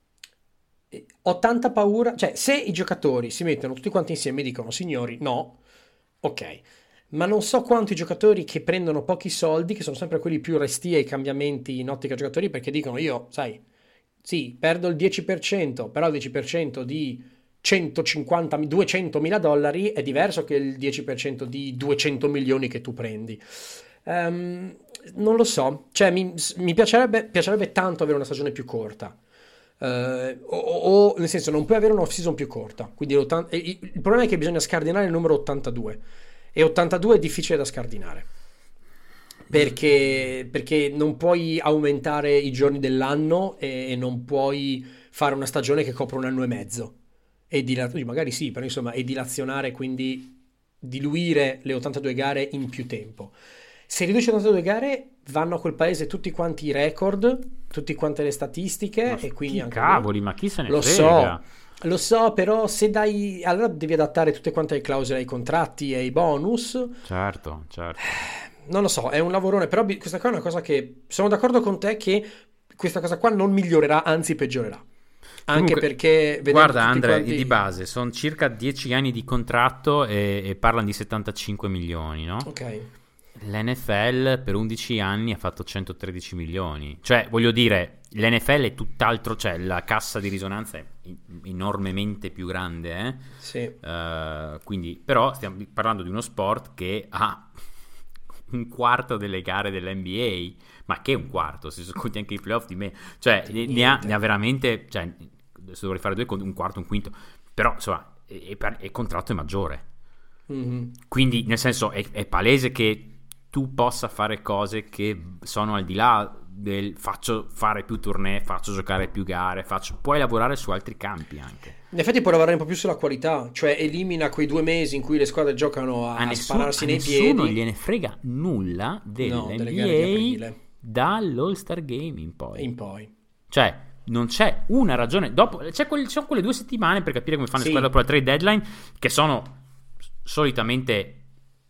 ho tanta paura... Cioè, se i giocatori si mettono tutti quanti insieme e dicono, signori, no, ok... ma non so quanto i giocatori che prendono pochi soldi, che sono sempre quelli più restii ai cambiamenti in ottica giocatori, perché dicono: io, sai, sì, perdo il dieci per cento, però il dieci per cento di centocinquanta, duecentomila dollari è diverso che il dieci per cento di duecento milioni che tu prendi. Um, non lo so, cioè mi, mi piacerebbe, piacerebbe tanto avere una stagione più corta. Uh, o, o nel senso, non puoi avere una off-season più corta. Quindi il, il problema è che bisogna scardinare il numero ottantadue. E ottantadue è difficile da scardinare, perché, perché non puoi aumentare i giorni dell'anno e, e non puoi fare una stagione che copre un anno e mezzo e dila- magari sì, però insomma, e dilazionare, quindi diluire le ottantadue gare in più tempo. Se riduci ottantadue gare, vanno a quel paese tutti quanti i record, tutte quante le statistiche, ma e quindi anche cavoli, ma chi se ne lo frega? So. Lo so, però se dai, allora devi adattare tutte quante le clausole ai contratti e ai bonus. Certo, certo. non lo so, è un lavorone, però bi- questa qua è una cosa che sono d'accordo con te che questa cosa qua non migliorerà, anzi peggiorerà. Anche Comunque, perché vedendo guarda tutti Andre, quanti... di base sono circa dieci anni di contratto e, e parlano di settantacinque milioni, no? Ok. L'N F L per undici anni ha fatto centotredici milioni. Cioè, voglio dire, l'N F L è tutt'altro, cioè la cassa di risonanza è enormemente più grande, eh? Sì. Uh, quindi, però stiamo parlando di uno sport che ha un quarto delle gare dell'N B A, ma che un quarto, se conti anche i playoff di me, cioè ne, ne, ha, ne ha veramente, cioè, adesso dovrei fare due conti, un quarto, un quinto, però insomma il contratto è maggiore. Mm-hmm. Quindi nel senso è, è palese che tu possa fare cose che sono al di là del faccio fare più tournée, faccio giocare più gare, faccio... puoi lavorare su altri campi anche. In effetti puoi lavorare un po' più sulla qualità, cioè elimina quei due mesi in cui le squadre giocano a, a nessuno, spararsi a nei nessuno piedi. Non gliene frega nulla dell'N B A dall'All-Star Game in poi. In poi. Cioè non c'è una ragione. Dopo c'è quel, sono quelle due settimane per capire come fanno sì. le squadre dopo la trade deadline, che sono solitamente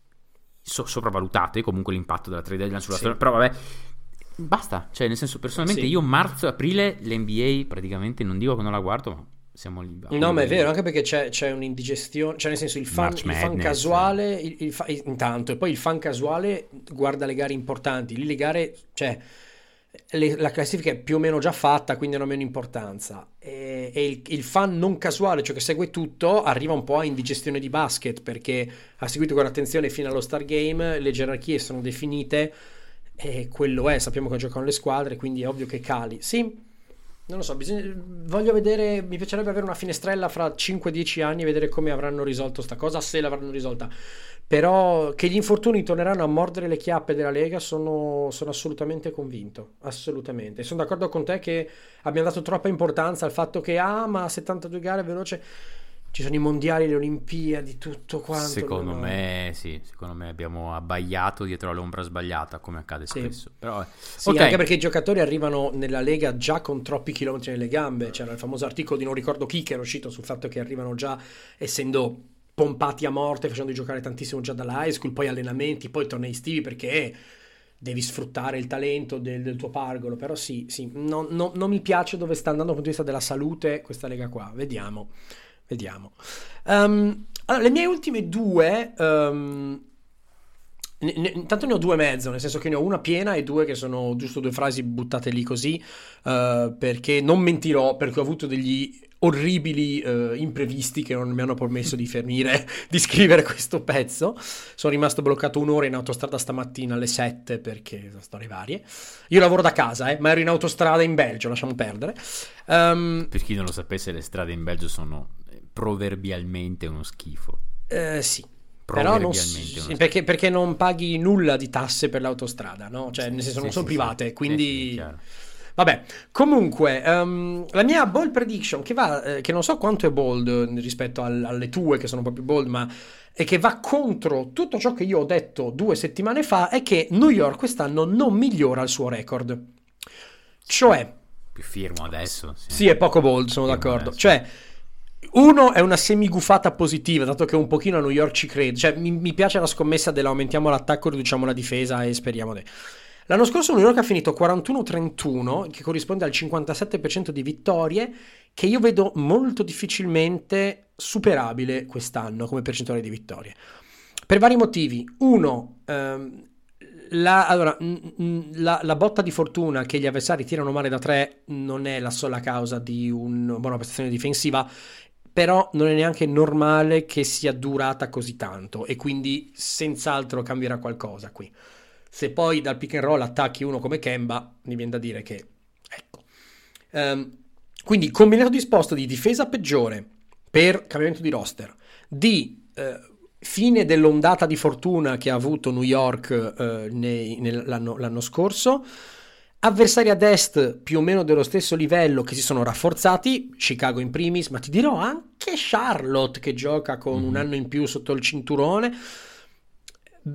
so- sopravvalutate comunque l'impatto della trade deadline sulla sì. storia. Però vabbè, basta. Cioè nel senso, personalmente sì. io marzo aprile l'N B A praticamente non dico che non la guardo, ma siamo lì. No, ma è vero, anche perché c'è, c'è un'indigestione, cioè nel senso il fan, il fan casuale il, il fa, intanto, e poi il fan casuale guarda le gare importanti, lì le gare, cioè le, la classifica è più o meno già fatta, quindi hanno meno importanza, e, e il, il fan non casuale, cioè che segue tutto, arriva un po' a indigestione di basket, perché ha seguito con attenzione fino allo Star Game, le gerarchie sono definite e quello è, sappiamo che giocano le squadre, quindi è ovvio che cali, sì. Non lo so, bisogna, voglio vedere, mi piacerebbe avere una finestrella fra cinque dieci anni e vedere come avranno risolto sta cosa, se l'avranno risolta. Però che gli infortuni torneranno a mordere le chiappe della Lega sono, sono assolutamente convinto, assolutamente. E sono d'accordo con te che abbiamo dato troppa importanza al fatto che, ah, ma settantadue gare veloce... Ci sono i mondiali, le Olimpiadi, tutto quanto. Secondo no? me, sì, secondo me abbiamo abbaiato dietro all'ombra sbagliata, come accade sì. spesso. Però, sì, okay. anche perché i giocatori arrivano nella Lega già con troppi chilometri nelle gambe. C'era il famoso articolo di non ricordo chi che era uscito sul fatto che arrivano già essendo pompati a morte, facendo giocare tantissimo già dalla high school, poi allenamenti, poi tornei estivi, perché devi sfruttare il talento del, del tuo pargolo. Però sì, sì, non, non, non mi piace dove sta andando dal punto di vista della salute questa Lega qua. Vediamo. Vediamo. Um, allora, le mie ultime due, um, ne, ne, intanto ne ho due e mezzo, nel senso che ne ho una piena e due che sono giusto due frasi buttate lì così, uh, perché non mentirò, perché ho avuto degli orribili uh, imprevisti che non mi hanno permesso di finire di scrivere questo pezzo. Sono rimasto bloccato un'ora in autostrada stamattina alle sette perché sono storie varie. Io lavoro da casa, eh, ma ero in autostrada in Belgio, lasciamo perdere. Um, per chi non lo sapesse, le strade in Belgio sono proverbialmente uno schifo. Eh, sì. Però non, sì, perché, perché non paghi nulla di tasse per l'autostrada, no? Cioè, nel senso, sì, non sono sì, private, sì. quindi... Sì, sì, vabbè, comunque, um, la mia bold prediction, che va, eh, che non so quanto è bold rispetto al, alle tue, che sono un po' più bold, ma e che va contro tutto ciò che io ho detto due settimane fa, è che New York quest'anno non migliora il suo record. Cioè... Più firmo adesso. Sì, sì è poco bold, sono firmo d'accordo. Adesso. Cioè... Uno è una semigufata positiva, dato che un pochino a New York ci credo. Cioè, mi, mi piace la scommessa dell'aumentiamo l'attacco, riduciamo la difesa e speriamo de... L'anno scorso New York ha finito quarantuno trentuno, che corrisponde al cinquantasette per cento di vittorie, che io vedo molto difficilmente superabile quest'anno come percentuale di vittorie. Per vari motivi. Uno, ehm, la, allora, la, la botta di fortuna che gli avversari tirano male da tre non è la sola causa di una buona prestazione difensiva, però non è neanche normale che sia durata così tanto e quindi senz'altro cambierà qualcosa qui. Se poi dal pick and roll attacchi uno come Kemba, mi viene da dire che ecco. Um, quindi combinato disposto di difesa peggiore per cambiamento di roster, di uh, fine dell'ondata di fortuna che ha avuto New York uh, nei, nell'anno, l'anno scorso, avversari ad est più o meno dello stesso livello che si sono rafforzati, Chicago in primis, ma ti dirò anche Charlotte che gioca con mm-hmm. un anno in più sotto il cinturone,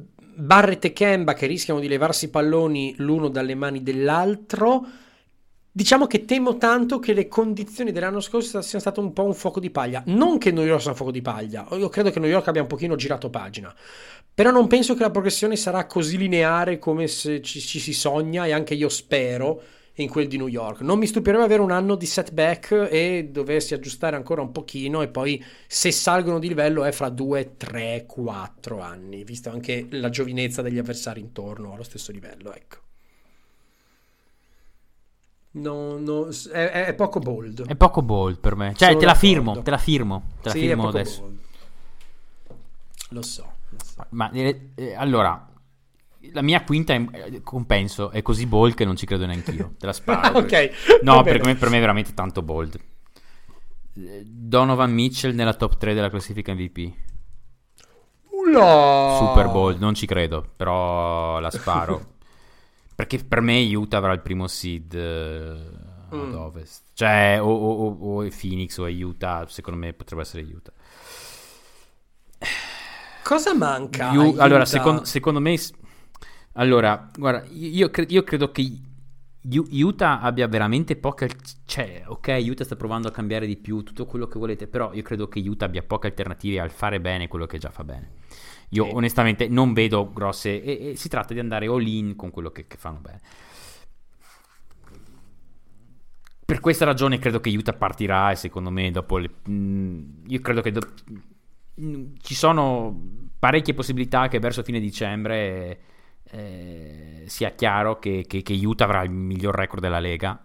Barrett e Kemba che rischiano di levarsi i palloni l'uno dalle mani dell'altro, Diciamo che temo tanto che le condizioni dell'anno scorso siano state un po' un fuoco di paglia. Non che New York sia un fuoco di paglia, io credo che New York abbia un pochino girato pagina, però non penso che la progressione sarà così lineare come se ci, ci si sogna, e anche io spero in quel di New York. Non mi stupirebbe avere un anno di setback e doversi aggiustare ancora un pochino, e poi se salgono di livello è fra due, tre, quattro anni, visto anche la giovinezza degli avversari intorno allo stesso livello, ecco. No, no, è, è poco bold. È poco bold per me. Cioè, Sono te la d'accordo. firmo, te la firmo. Te la Sì, firmo è poco adesso. bold. Lo so, lo so. Ma eh, eh, allora, la mia quinta è- compenso è così bold che non ci credo neanch'io. Te la sparo. Ok, No, va per bene. me, per me è veramente tanto bold. Eh, Donovan Mitchell nella top tre della classifica M V P. Ulla! Super bold, non ci credo, però la sparo. Perché per me Utah avrà il primo seed eh, ad Mm. ovest. Cioè, o, o- o- o è Phoenix o è Utah. Secondo me potrebbe essere Utah. Cosa manca? a Io- Utah? allora, secondo, secondo me, allora, guarda, io, cre- io credo che U- Utah abbia veramente poca. Cioè, ok, Utah sta provando a cambiare di più, tutto quello che volete, però io credo che Utah abbia poche alternative al fare bene quello che già fa bene. Io, Sì. onestamente, non vedo grosse. E, e si tratta di andare all in con quello che, che fanno bene. Per questa ragione credo che Utah partirà, e secondo me dopo le, mh, io credo che do- mh, ci sono parecchie possibilità che verso fine dicembre eh, sia chiaro che, che- che Utah avrà il miglior record della Lega,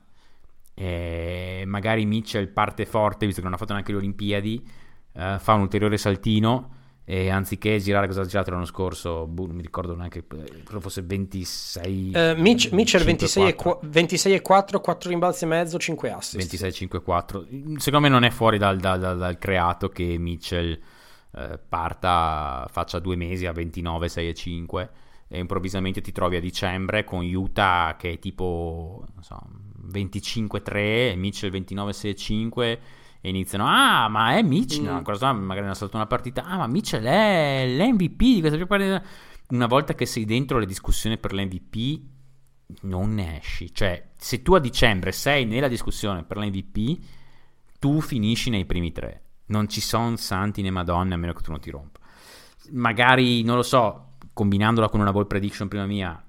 e magari Mitchell parte forte visto che non ha fatto neanche le Olimpiadi, eh, fa un ulteriore saltino, e anziché girare cosa ha girato l'anno scorso, boh, non mi ricordo neanche, eh, credo fosse ventisei Eh, Mitch, Mitchell ventisei e, quattro. qua- ventisei e quattro, quattro rimbalzi e mezzo, cinque assist. ventisei cinque quattro. Secondo me non è fuori dal, dal- dal- dal creato che Mitchell eh, parta, faccia due mesi a ventinove sei e cinque, e improvvisamente ti trovi a dicembre con Utah che è tipo, non so, venticinque tre, e Mitchell ventinove sei e cinque, e iniziano, ah, ma è Mitchell, Mm. no, ancora so, magari non ha saltato una partita, ah, ma Mitchell è l'M V P di questa partita. Una volta che sei dentro le discussioni per l'M V P non ne esci. Cioè, se tu a dicembre sei nella discussione per l'M V P, tu finisci nei primi tre. Non ci sono santi né madonne, a meno che tu non ti rompa. Magari, non lo so, combinandola con una ball prediction prima mia,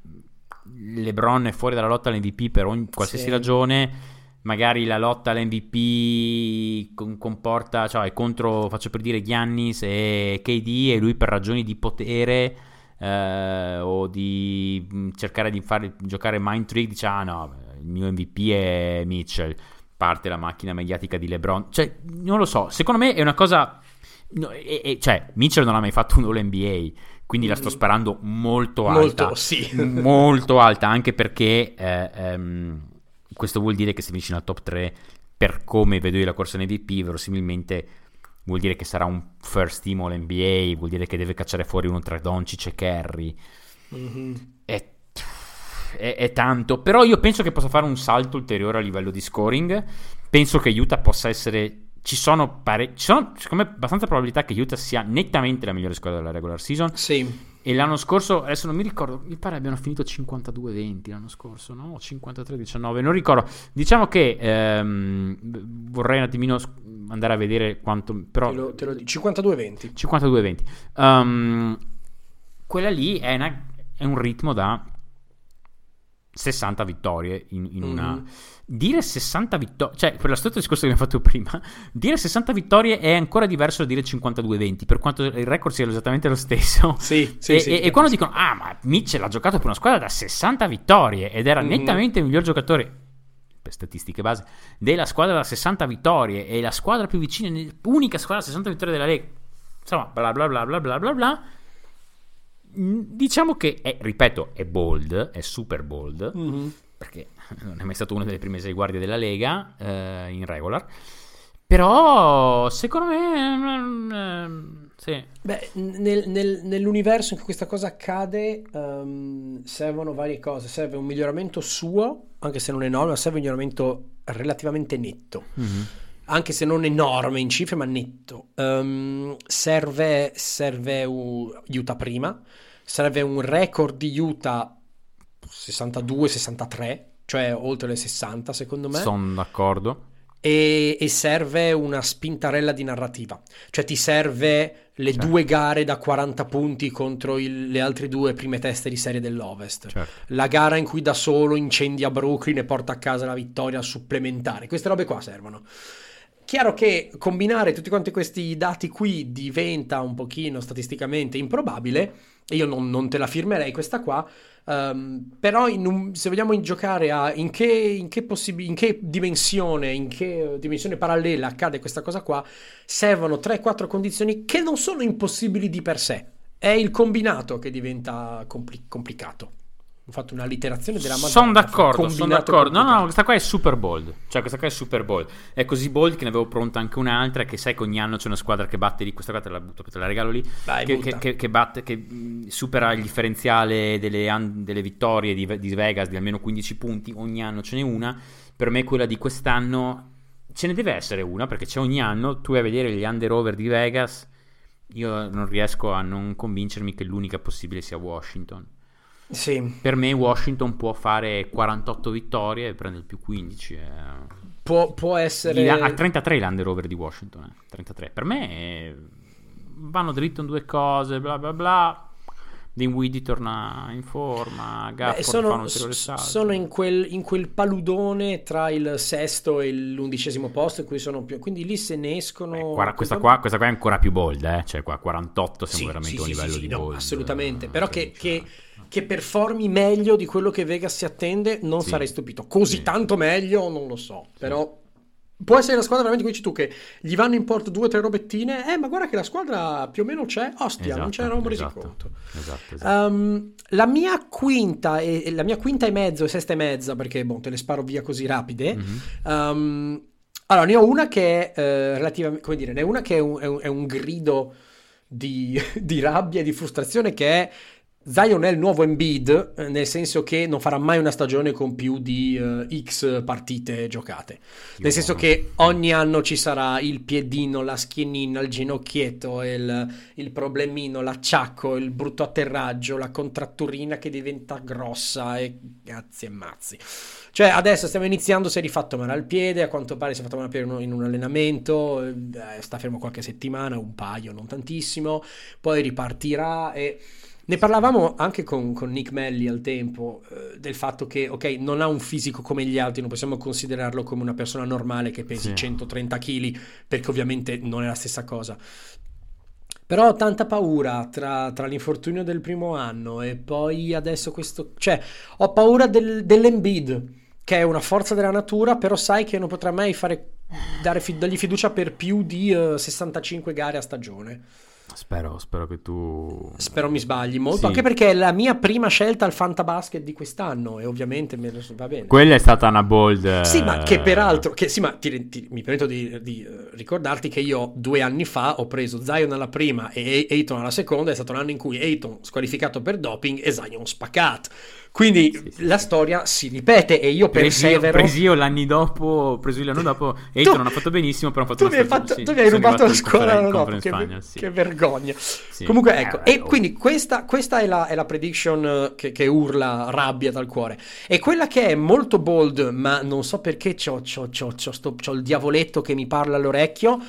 LeBron è fuori dalla lotta all'M V P per ogni qualsiasi Sì. ragione. Magari la lotta all'M V P con- comporta, cioè è contro, faccio per dire, Giannis e K D, e lui per ragioni di potere eh, o di mh, cercare di fare giocare mind trick dice, ah no, il mio M V P è Mitchell, parte la macchina mediatica di LeBron. Cioè, non lo so, secondo me è una cosa no, e- e- cioè Mitchell non ha mai fatto un All N B A, quindi la sto sparando molto alta, Molto, sì. molto alta, anche perché eh, ehm, questo vuol dire che se finisci nel top tre, per come vedo io la corsa in M V P, verosimilmente vuol dire che sarà un first team All N B A, vuol dire che deve cacciare fuori uno tra Doncic e Curry. Mhm. È, è- è tanto, però io penso che possa fare un salto ulteriore a livello di scoring. Penso che Utah possa essere, ci sono pare... ci sono secondo me abbastanza probabilità che Utah sia nettamente la migliore squadra della regular season. Sì. E l'anno scorso, adesso non mi ricordo, mi pare abbiano finito cinquantadue venti l'anno scorso, no? cinquantatré diciannove, non ricordo. Diciamo che ehm, vorrei un attimino sc- andare a vedere quanto, però Te lo, te lo dico. cinquantadue venti. cinquantadue venti. Um, quella lì è, una- è un ritmo da sessanta vittorie in, in una... Mhm. Dire sessanta vittorie, cioè per lo stesso discorso che abbiamo fatto prima, dire sessanta vittorie è ancora diverso da dire cinquantadue venti, per quanto il record sia esattamente lo stesso. Sì, sì, e, sì. e- e quando dicono, ah, ma Mitchell ha giocato per una squadra da sessanta vittorie ed era Mhm. nettamente il miglior giocatore, per statistiche base, della squadra da sessanta vittorie, e la squadra più vicina, unica squadra da sessanta vittorie della Lega, insomma, bla bla bla bla bla bla bla. Mm, diciamo che è, ripeto, è bold, è super bold, Mhm. perché non è mai stato una delle prime sei guardie della Lega eh, in regular, però secondo me mm, ehm, sì. Beh, nel- nel- nell'universo in cui questa cosa accade, ehm, servono varie cose. Serve un miglioramento suo, anche se non enorme, ma serve un miglioramento relativamente netto. Mhm. Anche se non enorme in cifre, ma netto. Ehm, serve serve un Utah prima, serve un record di Utah sessantadue sessantatré, cioè oltre le sessanta secondo me. Sono d'accordo. E, e serve una spintarella di narrativa, cioè ti serve le certo. due gare da quaranta punti contro il, le altre due prime teste di serie dell'Ovest, certo. la gara in cui da solo incendia Brooklyn e porta a casa la vittoria supplementare, queste robe qua servono. Chiaro che combinare tutti quanti questi dati qui diventa un pochino statisticamente improbabile, e io non, non te la firmerei questa qua. Um, però in un, se vogliamo giocare a in che, in che, possib- in che dimensione in che dimensione parallela accade questa cosa qua, servono tre quattro condizioni che non sono impossibili di per sé, è il combinato che diventa compli- complicato. Ho fatto una literazione della Madonna. Sono d'accordo, sono d'accordo. No, no, questa qua è super bold. Cioè, questa qua è super bold. È così bold che ne avevo pronta anche un'altra. Che sai che ogni anno c'è una squadra che batte lì. Questa qua te la butto, te la regalo lì. Vai, che, che, che, che batte, che mh, supera il differenziale delle, an- delle vittorie di, di Vegas di almeno quindici punti. Ogni anno ce n'è una. Per me, quella di quest'anno ce ne deve essere una. Perché c'è ogni anno. Tu vai a vedere gli under-over di Vegas. Io non riesco a non convincermi che l'unica possibile sia Washington. Sì. Per me Washington può fare quarantotto vittorie e prende il più quindici. Eh. Può, può essere... A trentatré l'under over di Washington. Eh. trentatré. Per me eh, vanno dritto in due cose, bla bla bla. Dinwiddie torna in forma, Gafford Beh, sono, fa un ulteriore salto. Sono in quel, in quel paludone tra il sesto e l'undicesimo posto in cui sono più... Quindi lì se ne escono... Beh, guarda, questa, qua, questa qua è ancora più bold, eh? Cioè qua quarantotto siamo sì, veramente sì, a un sì, livello sì, di no, bold. assolutamente. Eh, Però che, che, che, che performi meglio di quello che Vegas si attende non sì. sarei stupito. Così sì. tanto meglio non lo so, sì. però... Può essere la squadra veramente, come dici tu, che gli vanno in porto due o tre robettine, eh ma guarda che la squadra più o meno c'è, ostia, esatto, non c'era un resi esatto, conto. Esatto, esatto. Um, la mia quinta e la mia quinta e mezzo e sesta e mezza, perché boh, te le sparo via così rapide. Mm-hmm. Um, allora, ne ho una che è eh, relativamente, come dire, ne ho una che è un, è un, è un grido di, di rabbia e di frustrazione, che è Zion è il nuovo Embiid, nel senso che non farà mai una stagione con più di uh, X partite giocate. Nel senso che ogni anno ci sarà il piedino, la schienina, il ginocchietto, il, il problemino, l'acciacco, il brutto atterraggio, la contratturina che diventa grossa e cazzi e mazzi. Cioè adesso stiamo iniziando, si è rifatto male al piede, a quanto pare si è fatto male in un, in un allenamento, eh, sta fermo qualche settimana, un paio, non tantissimo, poi ripartirà e... Ne parlavamo anche con, con Nick Melli al tempo, eh, del fatto che, ok, non ha un fisico come gli altri, non possiamo considerarlo come una persona normale che pesi sì. centotrenta chili, perché ovviamente non è la stessa cosa. Però ho tanta paura tra, tra l'infortunio del primo anno e poi adesso questo... Cioè, ho paura del, dell'Embiid, che è una forza della natura, però sai che non potrà mai fare, dare, dargli fiducia per più di uh, sessantacinque gare a stagione. Spero, spero che tu... Spero mi sbagli molto, sì. Anche perché è la mia prima scelta al Fantabasket di quest'anno e ovviamente me lo va bene. Quella è stata una bold... Sì, ma che peraltro... Che, sì, ma ti, ti, mi permetto di, di ricordarti che io due anni fa ho preso Zion alla prima e Ayton alla seconda, è stato l'anno in cui Ayton squalificato per doping e Zion spaccato. Quindi sì, sì, la sì. storia si ripete e io persevero. Presi io l'anno dopo, preso io l'anno dopo, Ayton non ha fatto benissimo, però ha fatto tu una mi hai, fatto, sì, tu mi hai rubato la scuola l'anno dopo, che, Spagna, sì. che vergogna. Sì. Comunque ecco, eh, e oh. quindi questa, questa è, la, è la prediction che, che urla rabbia dal cuore. E quella che è molto bold, ma non so perché c'ho, c'ho, c'ho, c'ho, sto, c'ho il diavoletto che mi parla all'orecchio,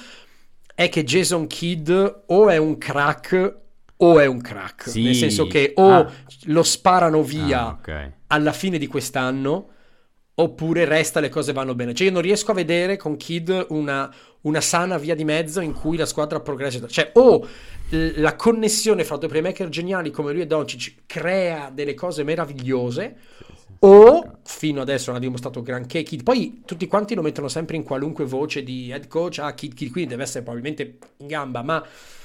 è che Jason Kidd o è un crack o è un crack, sì. nel senso che o ah. lo sparano via ah, okay. alla fine di quest'anno oppure resta, le cose vanno bene. Cioè io non riesco a vedere con Kidd una, una sana via di mezzo in cui la squadra progressa. Cioè o l- la connessione fra due playmaker geniali come lui e Doncic crea delle cose meravigliose, sì, sì, o sì. fino adesso non ha dimostrato granché Kidd. Poi tutti quanti lo mettono sempre in qualunque voce di head coach, ah Kidd, Kidd quindi deve essere probabilmente in gamba, ma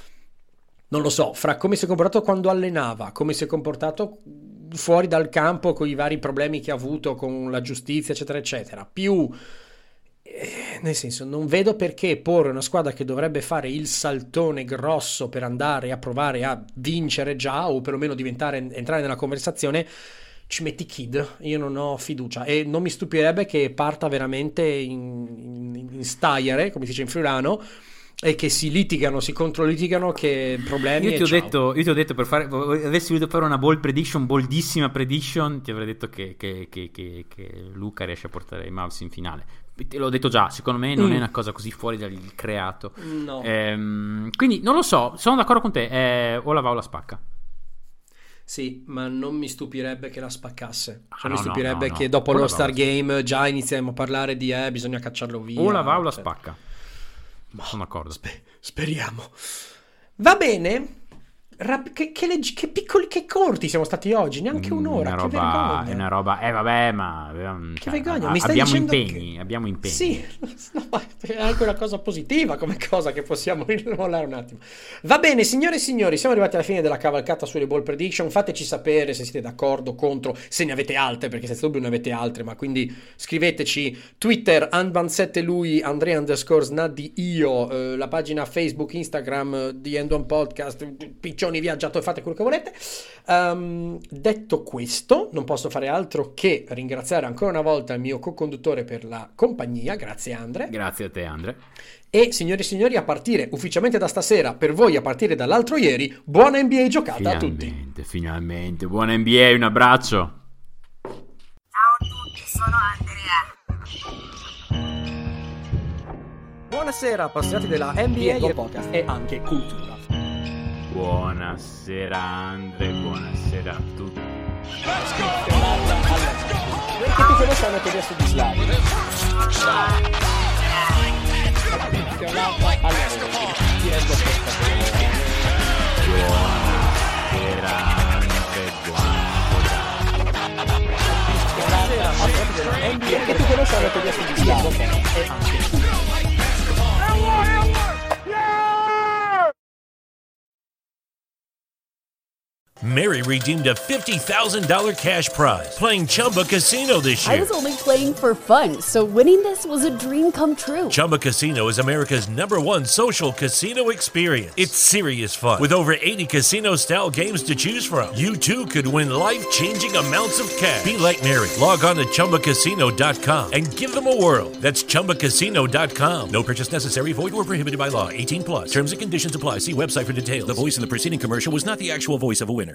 non lo so, fra come si è comportato quando allenava, come si è comportato fuori dal campo con i vari problemi che ha avuto con la giustizia eccetera eccetera, più eh, nel senso non vedo perché porre una squadra che dovrebbe fare il saltone grosso per andare a provare a vincere già o perlomeno diventare, entrare nella conversazione, ci metti Kidd. Io non ho fiducia e non mi stupirebbe che parta veramente in, in, in staiere, come si dice in friulano, e che si litigano, si controlitigano, che problemi. Io ti ho ciao. detto, io ti ho detto per fare, avessi voluto fare una bold prediction, boldissima prediction, ti avrei detto che, che, che, che, che Luca riesce a portare i Mavs in finale. Te l'ho detto già, secondo me non mm. è una cosa così fuori dal creato. No. Ehm, quindi non lo so, sono d'accordo con te, eh, o la va o la spacca. Sì, ma non mi stupirebbe che la spaccasse. Cioè, Ah, mi no, stupirebbe no, no, che no. dopo O la lo va o Star la Game già iniziamo a parlare di eh, bisogna cacciarlo via. O la va o la cioè. spacca. Ma sono d'accordo. Sper- speriamo. Va bene. Rap- che, che, leggi- che piccoli, che corti siamo stati oggi, neanche un'ora. Una che roba, vergogna. è una roba, eh vabbè, ma Che cioè, vergogna, a- mi stai abbiamo dicendo impegni, che- abbiamo impegni. Sì, no, ma è anche una cosa positiva come cosa che possiamo mollare un attimo. Va bene, signore e signori, siamo arrivati alla fine della cavalcata sulle ball prediction. Fateci sapere se siete d'accordo, contro, se ne avete altre, perché senza dubbio ne avete altre, ma quindi scriveteci. Twitter, Anban sette lui, Andrea underscore snaddi io, eh, la pagina Facebook, Instagram eh, di End One Podcast, piccioni viaggiato, fate quello che volete. Um, detto questo, non posso fare altro che ringraziare ancora una volta il mio co-conduttore per la compagnia. Grazie Andre. Grazie a te, Andre. E signori e signori, a partire ufficialmente da stasera, per voi a partire dall'altro ieri, buona N B A giocata Finalmente, a tutti. finalmente, buona N B A, un abbraccio. Ciao a tutti, sono Andrea. Buonasera appassionati della N B A Diego e Podcast e anche cultura. Buonasera Andre, buonasera a tutti. Perché tu conosci hanno chiesto di Slavi? Appassionata alla Roma. Ti rendo Buonasera Andre, buonasera. Perché tu conosci hanno chiesto di Slavi? E anche Mary redeemed a fifty thousand dollars cash prize playing Chumba Casino this I year. was only playing for fun, so winning this was a dream come true. Chumba Casino is America's number one social casino experience. It's serious fun. With over eighty casino-style games to choose from, you too could win life-changing amounts of cash. Be like Mary. Log on to Chumba Casino dot com and give them a whirl. That's Chumba Casino dot com. No purchase necessary. Void or prohibited by law. eighteen plus. Terms and conditions apply. See website for details. The voice in the preceding commercial was not the actual voice of a winner.